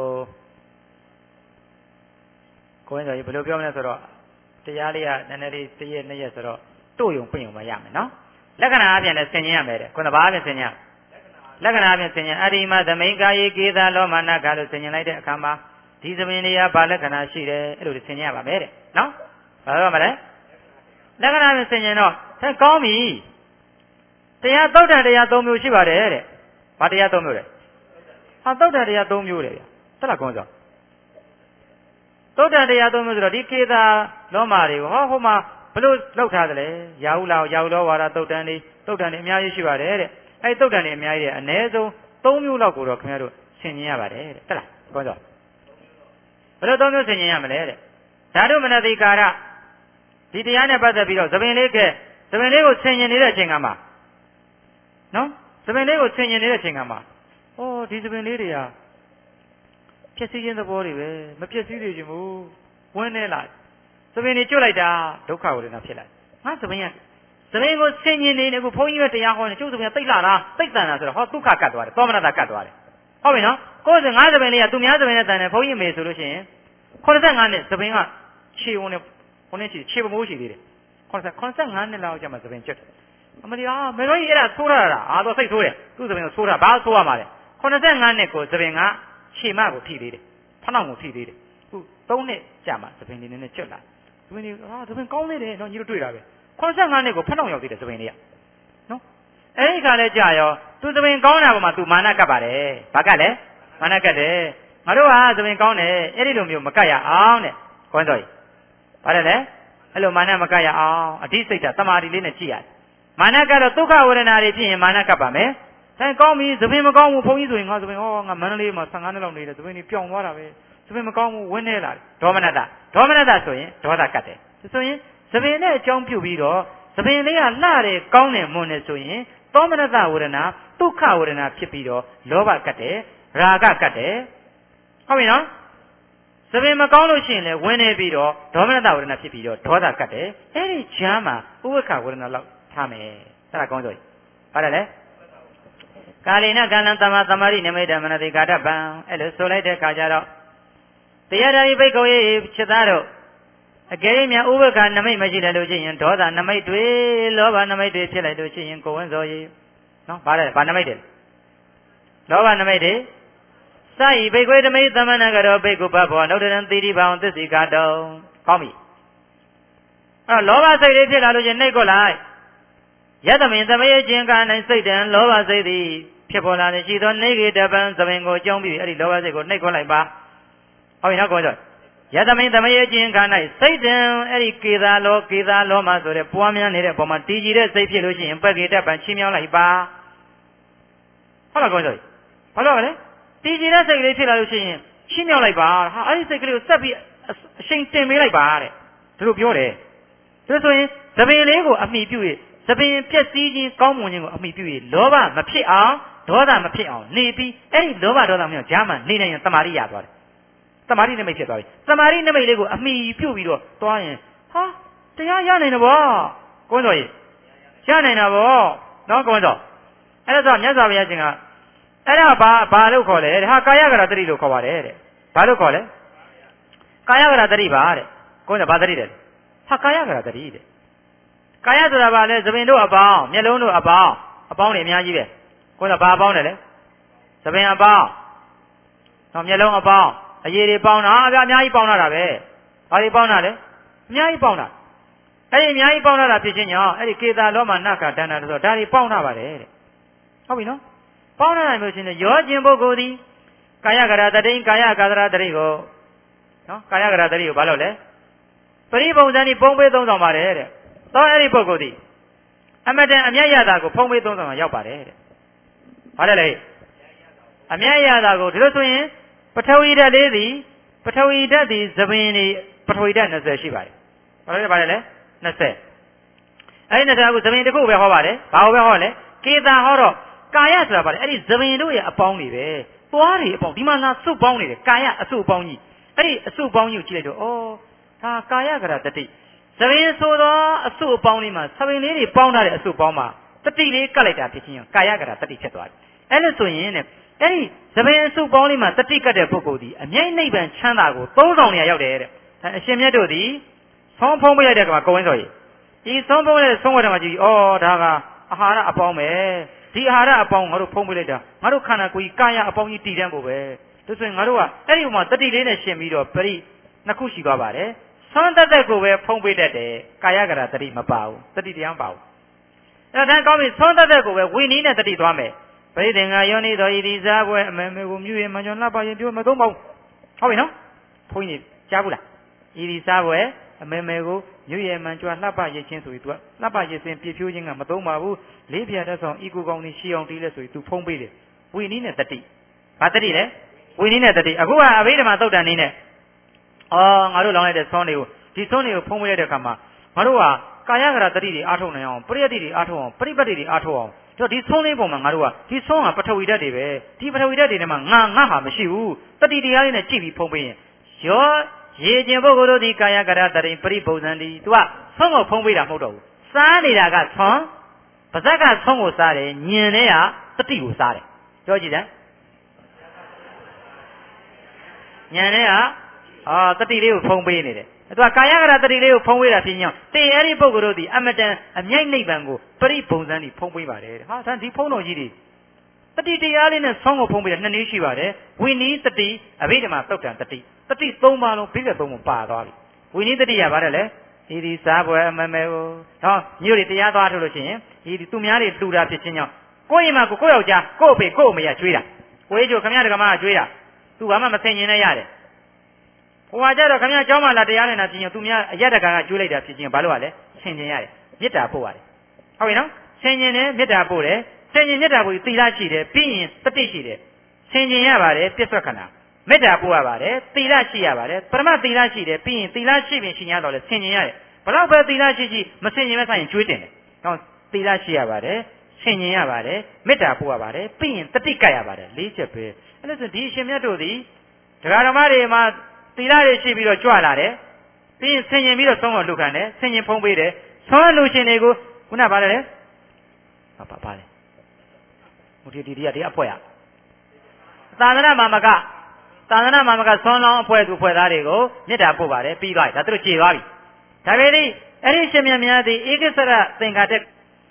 ကိုယ်ကဘယ်လိုပြောမလဲဆိုတော့တရားလေးကနည်းနည်းလေးတစ်ရက်နှစ်ရက်ဆိုတော့တို့ယုံပြင့်ယုံမရမယ်နော်လက္ခဏာအပြင်လည်းဆင်ခြင်ရမယ်တဲ့ခုနဘာအပြင်ဆင်ခြင်လက္ခဏာအပြင်ဆင်ခြင်အရိမသမိန်ကာယေကေသာလောမနာကာလို့ဆင်ခြင်လိုက်တဲ့အခါမှာဒီသမင်တွေကဘာလက္ခဏာရှိတယ်အဲ့လိုဆင်ခြင်ရပါမယ်တဲ့နော်ဘာပြောမလဲလက္ခဏာအပြင်ဆင်ခြင်တော့ဆက်ကောင်းပြီတရားသုတ်တန်တရားသုံးမျိုးရှိပါတယ်တဲ့ဘာတရားသုံးမျိုးလဲဟာသုတ်တန်တရားသုံးမျိုးတယ်ဗျတက်လာကောင်းစောသုတ်တန်တရားသုံးမျိုးဆိုတော့ဒီကေသာလောမာတွေကိုဟောဟိုမှာဘလို့လောက်ထားတယ်လေရာဟုလာရာဟုလောဝါဒသုတ်တန်တွေသုတ်တန်တွေအများကြီးရှိပါတယ်တဲ့အဲ့သုတ်တန်တွေအများကြီးတဲ့အနည်းဆုံးသုံးမျိုးလောက်ကိုတော့ခင်ဗျားတို့ဆင်ခြင်ရပါတယ်တဲ့တက်လာကောင်းစောဘယ်လိုသုံးမျိုးဆင်ခြင်ရမလဲတဲ့ဓာတုမနတိကာရဒီတရားနဲ့ပတ်သက်ပြီးတော့သပင်လေးကသပင်လေးကိုဆင်ခြင်နေတဲ့အချိန်ကမှနော်သပင်လေးကိုဆင်ခြင်နေတဲ့အချိန်ကမှဩဒီသပင်လေးတွေကဖြည့်စည်းခြင်းသဘောတွေပဲမဖြည့်စည်းသေးချင်ဘူးဝင်းနေလာသပင်တွေကျွတ်လိုက်တာဒုက္ခဝေဒနာဖြစ်လိုက်ငါသပင်ကသပင်ကိုဆင်ခြင်နေတယ်ကိုဘုန်းကြီးပဲတရားဟောနေကျုပ်သပင်ကတိတ်လာလားတိတ်တန်တာဆိုတော့ဟောဒုက္ခကတ်သွားတယ်သောမနတာကတ်သွားတယ်ဟုတ်ပြီနော်ကိုယ်စငါးသပင်လေးကသူများသပင်နဲ့တန်တယ်ဘုန်းကြီးမေဆိုလို့ရှိရင်ခုနှစ်ငါးနှစ်သပင်ကခြေဝင်နဲ့ခုနှစ်ခြေခြေပမိုးရှိသေးတယ်ခုနှစ်ခုနှစ်ငါးနှစ်လောက်ကြာမှသပင်ကျွတ်အမလီအာမေတော်ကြီးအဲ့ဒါဆိုးရတာအာတော့စိတ်ဆိုးတယ်သူ့သပင်ကိုဆိုးတာဘာဆိုးရမှာလဲခုနှစ်ငါးနှစ်ကိုသပင်ကခြေမကိုထိသေးတယ်ဖနှောက်ကိုထိသေးတယ်ခုသုံးနှစ်ကြာမှသပင်လေးနည်းနည်းကျွတ်လာသပင်လေးအာသပင်ကောင်းသေးတယ်နော်ညီတို့တွေ့တာပဲခုနှစ်ငါးနှစ်ကိုဖနှောက်ရောက်သေးတယ်သပင်လေးကနော်အဲ့ဒီခါလဲကြာရောသူသပင်ကောင်းတာပေါ်မှာသူမာနကပ်ပါတယ်ဘာကလဲမာနကပ်တယ်ငါတို့ဟာသပင်ကောင်းတယ်အဲ့ဒီလိုမျိုးမကပ်ရအောင်တဲ့ခေါင်းတော်ကြီးပါတယ်လေအဲ့လိုမာနမကပ်ရအောင်အဓိစိတ်ဓာတ်တမာတိလေးနဲ့ကြည့်ရတယ်မာနကတော့ဒုက္ခဝေဒနာတွေဖြစ်ရင်မာနကပ်ပါမယ်။ဒါကောင်းပြီသပင်မကောင်းဘူးဘုန်းကြီးဆိုရင်ငါသပင်ဟောငါမန္တလေးမှာဆယ်ငါးနှစ်လောက်နေတယ်သပင်ကြီးပြောင်းသွားတာပဲသပင်မကောင်းဘူးဝင်းနေလာတယ်ဒေါမနတဒေါမနတဆိုရင်ဒေါသကပ်တယ်ဆိုရင်သပင်နဲ့အကြောင်းပြုပြီးတော့သပင်လေးကလှတယ်ကောင်းတယ်မွန်တယ်ဆိုရင်သောမနတဝေဒနာဒုက္ခဝေဒနာဖြစ်ပြီးတော့လောဘကပ်တယ်ရာဂကပ်တယ်ဟုတ်ပြီနော်သပင်မကောင်းလို့ရှိရင်လည်းဝင်းနေပြီးတော့ဒေါမနတဝေဒနာဖြစ်ပြီးတော့ဒေါသကပ်တယ်အဲ့ဒီချမ်းမှာဥဝက္ခဝေဒနာလောက်ထားမယ်အဲ့ဒါကောင်းဆိုရင်ပါတယ်လေကာလိနကံလံသမသမารိနမိတမနတိကာတပံအဲ့လိုဆိုလိုက်တဲ့အခါကျတော့တရားတော်ဤဘိက္ခုယေจิตသားတို့အကယ်၍များဥပက္ခနမိတ်မရှိတယ်လို့ရှိရင်ဒေါသနမိတ်တွေလောဘနမိတ်တွေဖြစ်လိုက်လို့ရှိရင်ကိုယ်ဝန်းစောရေနော်ဗါတယ်ဗာနမိတ်တွေလောဘနမိတ်တွေစဤဘိက္ခွေဓမိတ်သမဏကရောဘိက္ခုဘဘောနုဒရံသီရိဘောင်သစ္စိကာတုံကောင်းပြီအဲ့လောဘစိတ်တွေဖြစ်လာလို့ရှိရင်နှိတ်ကိုလိုက်ယသမင်သမယေခြင်းက၌စိတ်တံလောဘစိတ်သည်ဖြစ်ပေါ်လာနေရှိသောနေကေတပံသမင်ကိုအကြောင်းပြီးအဲ့ဒီလောဘစိတ်ကိုနှိတ်ခွလိုက်ပါဟုတ်ပြီနော်ကိုကြောယသမင်သမယေခြင်းက၌စိတ်တံအဲ့ဒီကေသာလောကေသာလောမဆိုတဲ့ပွားများနေတဲ့ပုံမှာတည်ကြည်တဲ့စိတ်ဖြစ်လို့ရှိရင်ပက္ကေတပံချီးမြှောက်လိုက်ပါဟုတ်လားကိုကြောဘာလို့လဲတည်ကြည်တဲ့စိတ်ကလေးဖြစ်လာလို့ရှိရင်ချီးမြှောက်လိုက်ပါဟာအဲ့ဒီစိတ်ကလေးကိုဆက်ပြီးအရှိန်တင်ပေးလိုက်ပါတဲ့ဒါလိုပြောတယ်ဒါဆိုရင်သပင်လေးကိုအမိပြု၍သပင်ပျက်စီးခြင်းကောင်းမွန်ခြင်းကိုအမိပြု၍လောဘမဖြစ်အောင်ဒေါသမဖြစ်အောင်နေပြီးအဲ့ဒီလောဘဒေါသမျိုးဂျာမှနေနိုင်ရင်တမာရိရသွားတယ်တမာရိနမိတ်ဖြစ်သွားပြီတမာရိနမိတ်လေးကိုအမိပြုပြီးတော့သွားရင်ဟာတရားရနိုင်တယ်ဗောကွန်းတော်ကြီးရနိုင်တာဗောနော်ကွန်းတော်အဲ့ဒါဆိုမြတ်စွာဘုရားရှင်ကအဲ့ဒါဘာဘာလို့ခေါ်လဲဟာကာယကရတတိလို့ခေါ်ပါတယ်တဲ့ဘာလို့ခေါ်လဲကာယကရတတိပါတဲ့ကွန်းတော်ဘာတတိလဲဟာကာယကရတတိတဲ့ကာယဆိုတာဘာလဲသပင်တို့အပေါင်းမျက်လုံးတို့အပေါင်းအပေါင်းတွေအများကြီးပဲကိုယ်ကဘာအပေါင်းတယ်လဲသပင်အပေါင်းတော့မျက်လုံးအပေါင်းအရည်တွေပေါင်းတာအများကြီးပေါင်းတာပဲဘာတွေပေါင်းတာလဲအများကြီးပေါင်းတာအဲ့ဒီအများကြီးပေါင်းတာဖြစ်ခြင်းကြောင့်အဲ့ဒီကေတာလောမနခဒန္တာဆိုတော့ဒါတွေပေါင်းတာပါတယ်တဲ့ဟုတ်ပြီနော်ပေါင်းတာမျိုးချင်းရောခြင်းပုဂ္ဂိုလ်သည်ကာယကရတတိကာယကာသရတတိကိုနော်ကာယကရတတိကိုဘာလို့လဲပရိပုံစံဒီဖုံးပေးသုံးဆောင်ပါတယ်တဲ့တော့အဲ့ဒီပုဂ္ဂိုလ်ဒီအမတန်အမျက်ရတာကိုဖုံးပေးသုံးဆောင်ရောက်ပါတယ်တဲ့ဘာလဲလေအမျက်ရတာကိုဒီလိုဆိုရင်ပထဝီဓာတ်လေးသည်ပထဝီဓာတ်သည်သဘင်ဒီပထဝီဓာတ်၂၀ရှိပါတယ်ဘာလဲဘာလဲလဲ၂၀အဲ့ဒီ၂၀ကိုသဘင်တစ်ခုပဲဟောပါတယ်ဘာလို့ပဲဟောလဲကေတာဟောတော့ကာယဆိုတာဘာလဲအဲ့ဒီသဘင်တို့ရဲ့အပေါင်းတွေပဲသွားတွေအပေါင်းဒီမှာလာစုပ်ပေါင်းနေတယ်ကာယအစုပ်ပေါင်းကြီးအဲ့ဒီအစုပ်ပေါင်းကြီးကိုကြည့်လိုက်တော့ဩဒါကာယကရတတိသဘင်ဆိုတော့အစုပ်အပေါင်းလေးမှာသဘင်လေးတွေပေါင်းထားတဲ့အစုပ်ပေါင်းမှာတတိလေးကတ်လိုက်တာဖြစ်ချင်းကာယကရတတိဖြစ်သွားတယ်အဲ့လိုဆိုရင်တဲ့အဲ့ဒီသဘင်အစုပ်ပေါင်းလေးမှာတတိကတ်တဲ့ပုဂ္ဂိုလ်ဒီအမြိတ်နိဗ္ဗာန်ချမ်းသာကိုသုံးဆောင်နေရရောက်တယ်တဲ့အရှင်မြတ်တို့ဒီဆုံးဖုံးပေးလိုက်တဲ့ကမှာကိုဝင်းစော်ကြီးဒီဆုံးဖုံးတဲ့ဆုံးဝတ်တယ်မှာကြည့်ဩဒါကအာဟာရအပေါင်းပဲဒီအာဟာရအပေါင်းငါတို့ဖုံးပေးလိုက်တာငါတို့ခန္ဓာကိုယ်ကြီးကာယအပေါင်းကြီးတည်တန်းဖို့ပဲဒါဆိုရင်ငါတို့ကအဲ့ဒီမှာတတိလေးနဲ့ရှင်ပြီးတော့ပရိနှစ်ခုရှိသွားပါတယ်သွန်တသက်ကိုပဲဖုံးပေးတတ်တယ်ကာယကရတတိမပါဘူးတတိတရားမပါဘူးအဲ့ဒါကောင်းပြီသွန်တသက်ကိုပဲဝိနည်းနဲ့တတိသွားမယ်ပရိသင်္ဃာယောနိတော်ဤဒီစားပွဲအမေမေကိုမြူရမကျော်လှပရင်ပြောမသုံးပါဘူးဟုတ်ပြီနော်ဘုန်းကြီးကြားဘူးလားဤဒီစားပွဲအမေမေကိုမြူရမကျော်လှပရခြင်းဆိုပြီး तू လှပရခြင်းပြည့်ဖြိုးခြင်းကမသုံးပါဘူးလေးပြတတ်ဆောင်ဤကိုကောင်းนี่ရှီအောင်တီးလဲဆိုပြီး तू ဖုံးပေးတယ်ဝိနည်းနဲ့တတိဘာတတိလဲဝိနည်းနဲ့တတိအခုကအဘိဓမ္မာသုတ်တန်နေနဲ့အော်ငါတို့လောင်းလိုက်တဲ့သွန်းတွေကိုဒီသွန်းတွေကိုဖုံးပေးလိုက်တဲ့အခါမှာငါတို့ကကာယကရတတိတွေအားထုတ်နိုင်အောင်ပရိယတ္တိတွေအားထုတ်အောင်ပရိပတ်တိတွေအားထုတ်အောင်တော့ဒီသွန်းလေးပုံမှာငါတို့ကဒီသွန်းကပထဝီဓာတ်တွေပဲဒီပထဝီဓာတ်တွေထဲမှာငါငါဟာမရှိဘူးတတိတရားလေးနဲ့ကြည့်ပြီးဖုံးပေးရင်ရောရေကျင်ပုဂ္ဂိုလ်တို့ဒီကာယကရတတိပရိပုံစံဒီ तू ကသွန်းကိုဖုံးပေးတာမဟုတ်တော့ဘူးစားနေတာကသွန်းပါဇက်ကသွန်းကိုစားတယ်ညင်တဲ့ကတတိကိုစားတယ်ပြောကြည့်တယ်ညင်တဲ့ကအာတတိလေးကိုဖုံးပေးနေတယ်သူကကာယကရတတိလေးကိုဖုံးပေးတာဖြစ်ညောင်းတေအဲ့ဒီပုဂ္ဂိုလ်တို့ဒီအမတန်အမြိုက်နိဗ္ဗာန်ကိုပရိပုံစံဒီဖုံးပေးပါတယ်ဟာဒါဒီဖုံးတော်ကြီးတွေတတိတရားလေးနဲ့ဆောင်းကိုဖုံးပေးတာနှစ်နည်းရှိပါတယ်ဝိနည်းတတိအဘိဓမ္မာသုတ်တံတတိတတိသုံးပါလုံးဘိက္ခသုံးပုံပါသွားပြီဝိနည်းတတိကပါတယ်လေဒီဒီစားပွဲအမမဲကိုဟောမြို့တွေတရားသွားထုတ်လို့ရှိရင်ဒီဒီသူများတွေလှူတာဖြစ်ချင်းညောင်းကိုယ့်အိမ်မှာကိုကိုယ့်ယောက်ျားကိုယ့်အဖေကိုယ့်အမေကကျွေးတာကိုယ်ကြီးခမရတကမကကျွေးတာသူဘာမှမဆင်ញင်နဲ့ရတယ်ဟိုကကြတော့ခမရเจ้าမလာတရားနဲ့နာပြင်သူများအယက်တကကကျွေးလိုက်တာဖြစ်ချင်းဘာလို့ ਆ လဲဆင်ញင်ရတယ်မေတ္တာပို့ရတယ်ဟုတ်ပြီနော်ဆင်ញင်တယ်မေတ္တာပို့တယ်ဆင်ញင်မေတ္တာပို့ပြီးသီလရှိတယ်ပြီးရင်တတိရှိတယ်ဆင်ញင်ရပါတယ်ပြစ္ဆွတ်ခဏမေတ္တာပို့ရပါတယ်သီလရှိရပါတယ်ပရမသီလရှိတယ်ပြီးရင်သီလရှိပြင်ရှင်ရတော့လဲဆင်ញင်ရတယ်ဘလောက်ပဲသီလရှိရှိမဆင်ញင်မဲ့ဆိုင်ရင်ကျွေးတင်တယ်ဟောသီလရှိရပါတယ်ဆင်ញင်ရပါတယ်မေတ္တာပို့ရပါတယ်ပြီးရင်တတိကတ်ရပါတယ်လေးချက်ပဲအဲ့ဒါဆိုဒီအရှင်မြတ်တို့ဒီဒကာဓမ္မတွေမှာသီလတွေရှိပြီးတော့ကြွလာတယ်ပြီးရင်ဆင်ញင်ပြီးတော့သုံးတော်လှုပ်ခံတယ်ဆင်ញင်ဖုံးပေးတယ်ဆောင်းလူရှင်တွေကိုခုနကပါတယ်လေဘာပါပါလဲဟိုဒီဒီဒီကဒီအဖွဲရသာသနာမာမကသာသနာမာမကဆောင်းလောင်းအဖွဲသူဖွဲသားတွေကိုမေတ္တာပို့ပါတယ်ပြီးသွားပြီဒါသူတို့ကြေသွားပြီဒါပေမဲ့အဲ့ဒီရှင်မြတ်များသည်ဧကစရသင်္ဃာတက်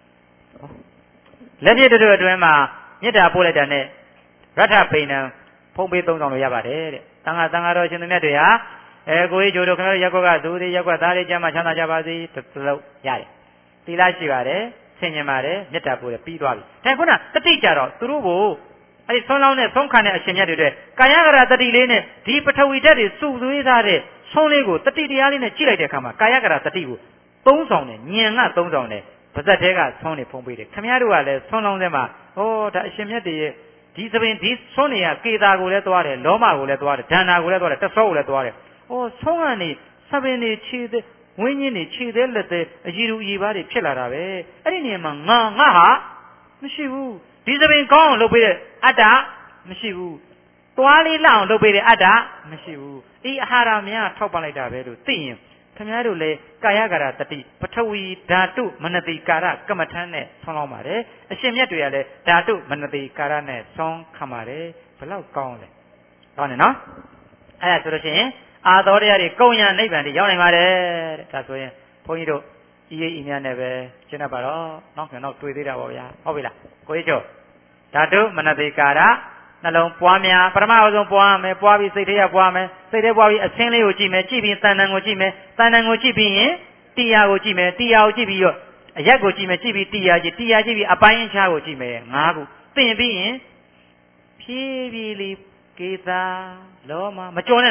လက်ပြတို့အတွင်းမှာမေတ္တာပို့လိုက်တာနဲ့ရထပိဏံဖုံးပေးသုံးဆောင်လို့ရပါတယ်တဲ့တန်ခါတန်ခါတော်ရှင်သူမြတ်တွေဟာအဲကိုကြီးဂျိုတို့ခင်ဗျားတို့ရက်ကွက်ကသူတွေရက်ကွက်သားတွေကျမ်းမှာချမ်းသာကြပါစေတလို့ရတယ်သီလရှိပါတယ်ဆင်ញင်ပါတယ်မေတ္တာပို့တယ်ပြီးသွားပြီဒါခုနတတိကြတော့သူတို့ကိုအဲ့ဒီဆုံးလောင်းနဲ့ဆုံးခံတဲ့အရှင်မြတ်တွေအတွက်ကာယကရတတိလေးနဲ့ဒီပထဝီဓာတ်တွေစုသွေးထားတဲ့ဆုံးလေးကိုတတိတရားလေးနဲ့ကြည့်လိုက်တဲ့အခါမှာကာယကရတတိကိုသုံးဆောင်တယ်ညင်ကသုံးဆောင်တယ်ပါဇက်တဲကဆုံးနေဖုံးပေးတယ်ခင်ဗျားတို့ကလည်းဆုံးလောင်းထဲမှာဟောဒါအရှင်မြတ်တွေရဲ့ဒီသပင်ဒီဆုံးနေရကေတာကိုလည်းသွားတယ်လောမကိုလည်းသွားတယ်ဒန္နာကိုလည်းသွားတယ်တဆောကိုလည်းသွားတယ်ဟောဆုံးကနေသပင်တွေခြေသေးဝင်းကြီးတွေခြေသေးလက်သေးအကြီးလူအကြီးပါးတွေဖြစ်လာတာပဲအဲ့ဒီနေရာမှာငါငါဟာမရှိဘူးဒီသပင်ကောင်းအောင်လုပ်ပေးတဲ့အတ္တမရှိဘူးသွားလေးလောက်အောင်လုပ်ပေးတဲ့အတ္တမရှိဘူးဒီအာဟာရများထောက်ပံ့လိုက်တာပဲလို့သိရင်ခင်ဗျားတို့လည်းကာယကရတတိပထဝီဓာတုမနတိကာရကမ္မထမ်းနဲ့ဆောင်းလောင်းပါတယ်အရှင်မြတ်တွေကလည်းဓာတုမနတိကာရနဲ့ဆောင်းခံပါတယ်ဘလောက်ကောင်းလဲကောင်းတယ်နော်အဲ့ဒါဆိုလို့ရှိရင်အာသောတရားတွေကုံရနိဗ္ဗာန်တွေရောက်နိုင်ပါတယ်တဲ့ဒါဆိုရင်ဘုန်းကြီးတို့ဤရိပ်ဤများနဲ့ပဲရှင်းတတ်ပါတော့နောက်ပြန်တော့တွေ့သေးတာပေါ့ဗျာဟုတ်ပြီလားကိုကြီးကျော်ဓာတုမနတိကာရနှလုံးပွားများပထမအဆုံးပွားမယ်ပွားပြီးစိတ်ထဲရပွားမယ်စိတ်ထဲပွားပြီးအချင်းလေးကိုကြည့်မယ်ကြည့်ပြီးတဏ္ဍာန်ကိုကြည့်မယ်တဏ္ဍာန်ကိုကြည့်ပြီးရင်တရားကိုကြည့်မယ်တရားကိုကြည့်ပြီးတော့အရက်ကိုကြည့်မယ်ကြည့်ပြီးတရားကြည့်တရားကြည့်ပြီးအပိုင်းအခြားကိုကြည့်မယ်ငါးခုသင်ပြီးရင်ဖြည်းဖြည်းလေးကေသာလောမမကြော်နဲ့နော်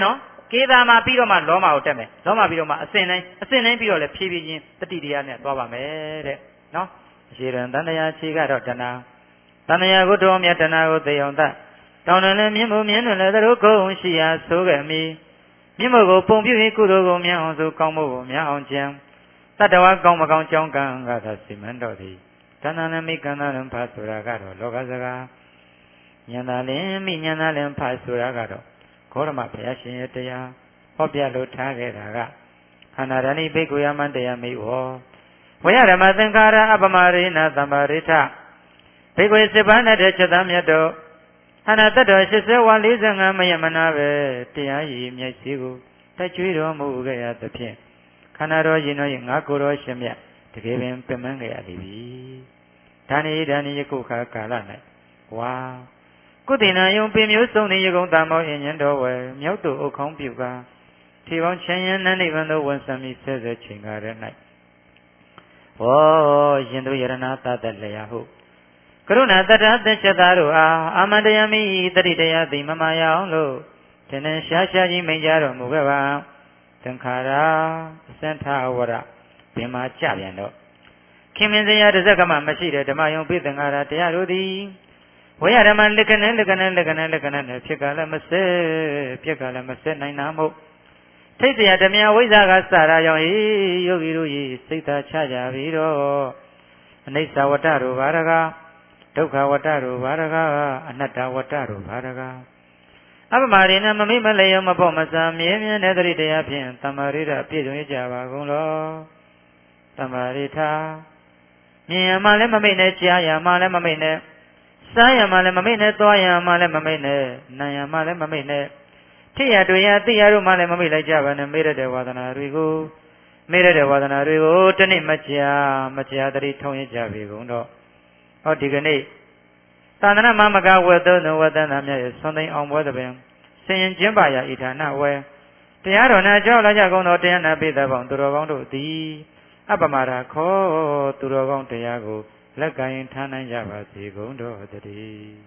ကေသာမှာပြီးတော့မှလောမကိုတက်မယ်လောမပြီးတော့မှအစဉ်တိုင်းအစဉ်တိုင်းပြီးတော့လည်းဖြည်းဖြည်းချင်းတတိတရားနဲ့သွားပါမယ်တဲ့နော်ရှိရန်တန်တရားခြေကတော့တဏှာတဏှာကိုတော်မြတ်တဏှာကိုသိအောင်တတ်တောင်းတယ်လည်းမြင့်မှုမြင့်တယ်လည်းသူတို့ကုန်ရှိရာဆိုခဲ့မီမြင့်မှုကိုပုံပြပြီးကုသိုလ်ကိုမြတ်အောင်ဆိုကောင်းမှုကိုမြတ်အောင်ကြံတတ္တဝါကောင်းမကောင်းကြောင်းကံကသာစီမံတော်သည်တဏှာနဲ့မိကံသာလည်းဖတ်ဆိုတာကတော့လောကစကားဉာဏ်သာလည်းမိဉာဏ်သာလည်းဖတ်ဆိုတာကတော့ခောရမဘုရားရှင်ရဲ့တရားဟောပြလို့ထားခဲ့တာကခန္ဓာရဏိဘိက္ခုယမန္တရားမိဝောဝေယဓမ္မသင်္ခါရအပမရိဏသမ္ပါရိထဘိက္ခုစေပါနဲ့တဲ့ချက်သားမြတ်တော်အနာတတော်၈၀ဝါ၄၅မယမနာပဲတရားရည်မျက်စိကိုတက်ကြွတော်မူခဲ့ရသဖြင့်ခန္ဓာတော်ရင်တော်ငါကိုယ်တော်ရှင်မြတ်တကယ်ပင်ပြမန်းခဲ့ရသည်ပြီဒါနေဒါနေယခုခါကာလ၌ဝါကုသိဏယုံပင်မျိုးစုံနေယကုံတမောအင်ញံတော်ဝယ်မြောက်တို့အုပ်ခေါင်းပြုကာထေပေါင်းချမ်းရန်နိဗ္ဗာန်သို့ဝန်ဆံမိဆဲဆဲချိန်ကားရ၌ဟောရှင်တို့ယရဏသတ္တလျာဟုကရုဏာတတ္တသစ္စာတို့အားအာမန္တယမိတတိတရားသိမမယအောင်လို့တဏ္ဍရှားရှားကြီးမိန်ကြတော်မူခဲ့ပါသင်္ခါရအစံထဝရဘင်မာကြပြန်တော့ခင်မင်းစရာတစ်စက်ကမှမရှိတဲ့ဓမ္မယုံပိသင်္ခါရတရားတို့သည်ဝေယဓမ္မလက္ခဏာလက္ခဏာလက္ခဏာလက္ခဏာနဲ့ဖြစ်ကလည်းမစဲဖြစ်ကလည်းမစဲနိုင်နာမို့ထိတ်စရာဓမ္မဝိဇ္ဇာကစရာကြောင့်ဟေယောဂီတို့ဤစိတ်သာချကြပြီးတော့အနိစ္စဝတ္တတို့ဘာရကဒုက္ခဝတ္တတို့ဘာရကအနတ္တဝတ္တတို့ဘာရကအပမရိဏမမိမလျောမပေါ့မစံမြဲမြဲတဲ့တတိတရားဖြင့်တမ္မာရိဒပြည့်စုံကြပါကုန်လောတမ္မာရိထာမြင်ရမှလည်းမမိတ်နဲ့ကြားရမှလည်းမမိတ်နဲ့စားရမှလည်းမမိတ်နဲ့သွားရမှလည်းမမိတ်နဲ့နာရမှလည်းမမိတ်နဲ့ထိရတွေ့ရသိရတို့မှလည်းမမိတ်လိုက်ကြပါနဲ့မေ့ရတဲ့ဝါဒနာတွေကိုမေ့ရတဲ့ဝါဒနာတွေကိုတနေ့မကြာမကြာတတိထုံးရကြပြီကုန်တော့ဟောဒီကနေ့သာသနာမမကဝတ်သောဝတ္တနာမြတ်ရဲ့ဆွန်သိမ်းအောင်ပွဲသဘင်ဆင်ရင်ကျင်းပါရာဣဌာနဝဲတရားတော်နာကြောက်လာကြကုန်သောတရားနာပိသပေါင်းသူတော်ကောင်းတို့သည်အပမရာခောသူတော်ကောင်းတရားကိုလက်ကင်ထားနိုင်ကြပါစေကုန်တော်တည်း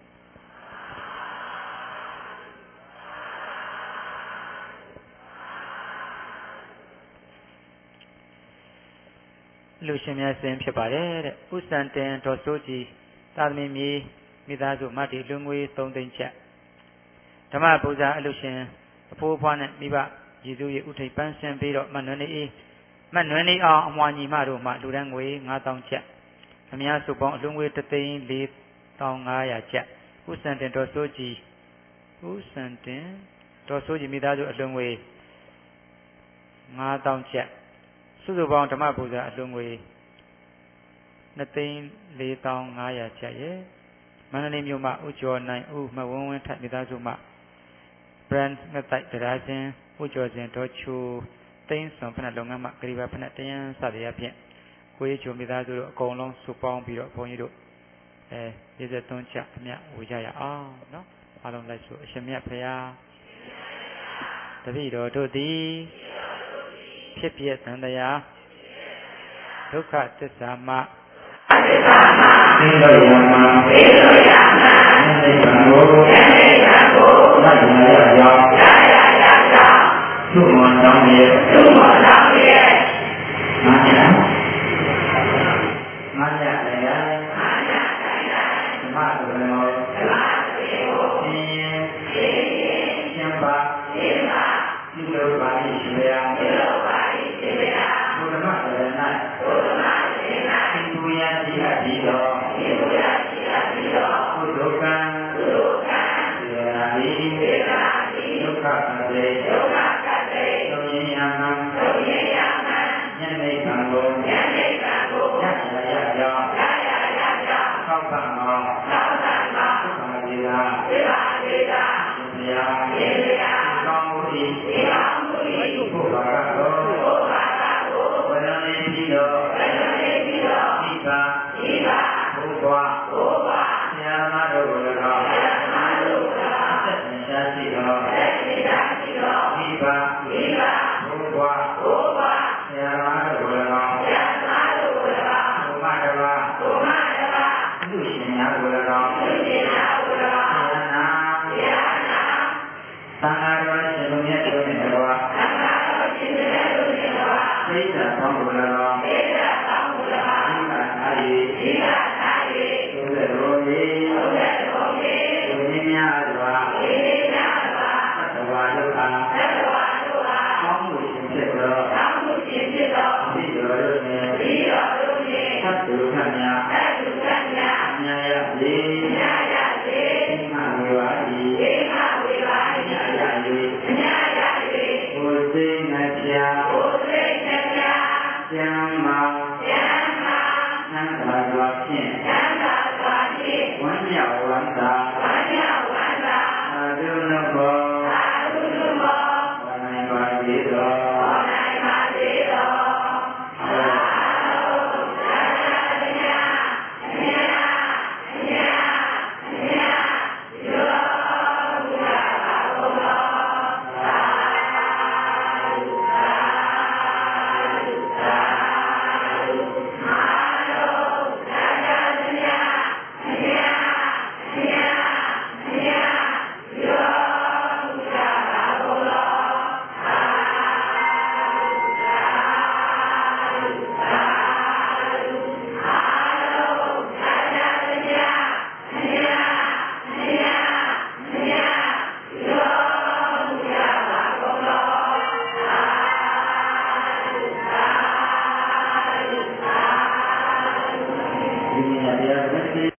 လူရှင်များစဉ်ဖြစ်ပါတယ်တဲ့ဥစံတင်တော်စိုးကြီးသာသမီမြေမိသားစုမတ္တိလူငွေသုံးသိန်းချက်ဓမ္မပူဇာအလူရှင်အဖိုးအဖွားနဲ့မိဘရည်သူရဲ့ဥထိပ်ပန်းဆင်ပြီးတော့မနွယ်နေအေးမနွယ်နေအောင်အမွှာညီမတို့မှလူတန်းငွေငါးသောင်းချက်အများစုပေါင်းအလူငွေတစ်သိန်းလေးသောင်းငါးရာချက်ဥစံတင်တော်စိုးကြီးဥစံတင်တော်စိုးကြီးမိသားစုအလူငွေငါးသောင်းချက်စုစုပေါင်းဓမ္မပူဇာအလူငွေနှစ်သိန်းလေးသောင်းငါးရာချက်ရဲ့မန္တလေးမြို့မှာဥကျော်နိုင်ဥမဝင်းဝင်းထပ်မိသားစုမှာ brand နဲ့တိုက်တရားချင်းဥကျော်စဉ်တော်ချူသိန်းစွန်ဖက်လုပ်ငန်းမှာဂရိဘာဖက်တရားစသည်အဖြစ်ကိုကြီးချိုမိသားစုတို့အကုန်လုံးစုပေါင်းပြီးတော့ဘုန်းကြီးတို့အဲပြည်သက်သွန်းချအမြဝေကြရအောင်နော်အားလုံးလိုက်ဆိုအရှင်မြတ်ဖရာတပည့်တော်တို့သည်ဖြစ်ပြသံတရားဒုက္ခသစ္စာမှသိလို့ရမှာသိလို့ရမှာသိလို့ရကိုသိလို့ရကိုသတ်ရရကြောင်းရရရကြောင်းသုမောတောင်းရဲ့သုမောတောင်းရဲ့ငါညာငါညာလည်းရငါညာလည်းရဓမ္မဆိုလည်းဓမ္မဆိုကိုသင်ရင်သင်ရင်ကျမ်းပါကျမ်းပါဒီလိုပါလိရှိရဒီလိုပါလိရှိရဘုဒ္ဓမဆိုလည်း၌ဘုဒ္ဓမဆိုလည်း၌သင်္ကူယတိအတိတော်သင်္ကူယတိအတိတော်ဘုဒ္ဓကံဘုဒ္ဓကံသေရာတိသေရာတိဒုက္ခပတိဒုက္ခပတိသုံးရင်ယမံသုံးရင်ယမံဉာဏ်နိဗ္ဗာန်ကိုဉာဏ်နိဗ္ဗာန်ကိုရရရကြောင်းရရရကြောင်းသောက်ပံမောသောက်ပံမောသုခာတိလာသေရာသေရာသေရာသေရာကောင်းမှုဤကောင်းမှုဤဘုရားတော်ဘုရားတော်ဝရဏိတိတော်ဝရဏိတိတော်ဤပါဤပါဘုရားဘုရားဆရာမတို့ကို၎င်းဆရာမတို့ကို၎င်းသက်သာရှိတော်သက်သာရှိတော်ဤပါဤပါဘုရားဘုရားဆရာမတို့ကို၎င်းဆရာမတို့ကို၎င်းဘုမတပါဘုမတပါလူရှင်များကို၎င်းလူရှင်များကို၎င်းဆရာနာဆရာနာသံဃာတော်ရှင်တို့မြတ်တို့ဣဒ္ဓသောဘုလောဣဒ္ဓသောဘုလောဣဒ္ဓသာယေဣဒ္ဓသာယေသုဇရောယေသုဇရောယေဝိနည်းများစွာဝိနည်းများစွာသတ္တဝါတို့အားသတ္တဝါတို့အားကောင်းမှုရှင်ဖြစ်သောကောင်းမှုရှင်ဖြစ်သောဤတော်တို့နှင့်ဤတော်တို့နှင့်သတ္တုခဏများသတ္တုခဏများအမြတ်ရစေအမြတ်ရစေဣမဝေဝါဤဣမဝေဝါဤအမြတ်ရစေအမြတ်ရစေဘုသိနှပြဘုသိနှပြကျမ်းမာကျမ်းမာသံဃာစွာဖြင့်သံဃာစွာဖြင့်ဝမ်းမြောက်ဝမ်းသာဝမ်းမြောက်ဝမ်းသာအာရုဏဘောအာရုဏဘောဝန္နိုင်ပါစေသောဝန္နိုင်ပါစေသောသာဓုသာဓုမြတ်မြတ်မြတ်မြတ်ယောဘုရားဘာဘုရားသာဓုသာဓုသာဓုမာရောသာဓုမြတ်မြတ်မြတ်မြတ်ယောဘုရားဘာဘုရားသာဓုသာဓုသာဓုမာရောသာဓုမြတ်မြတ်မြတ်မြတ်ယောဘုရားဘာဘုရားသာဓုသာဓုသာဓုသာဓုဒီနေ့တရား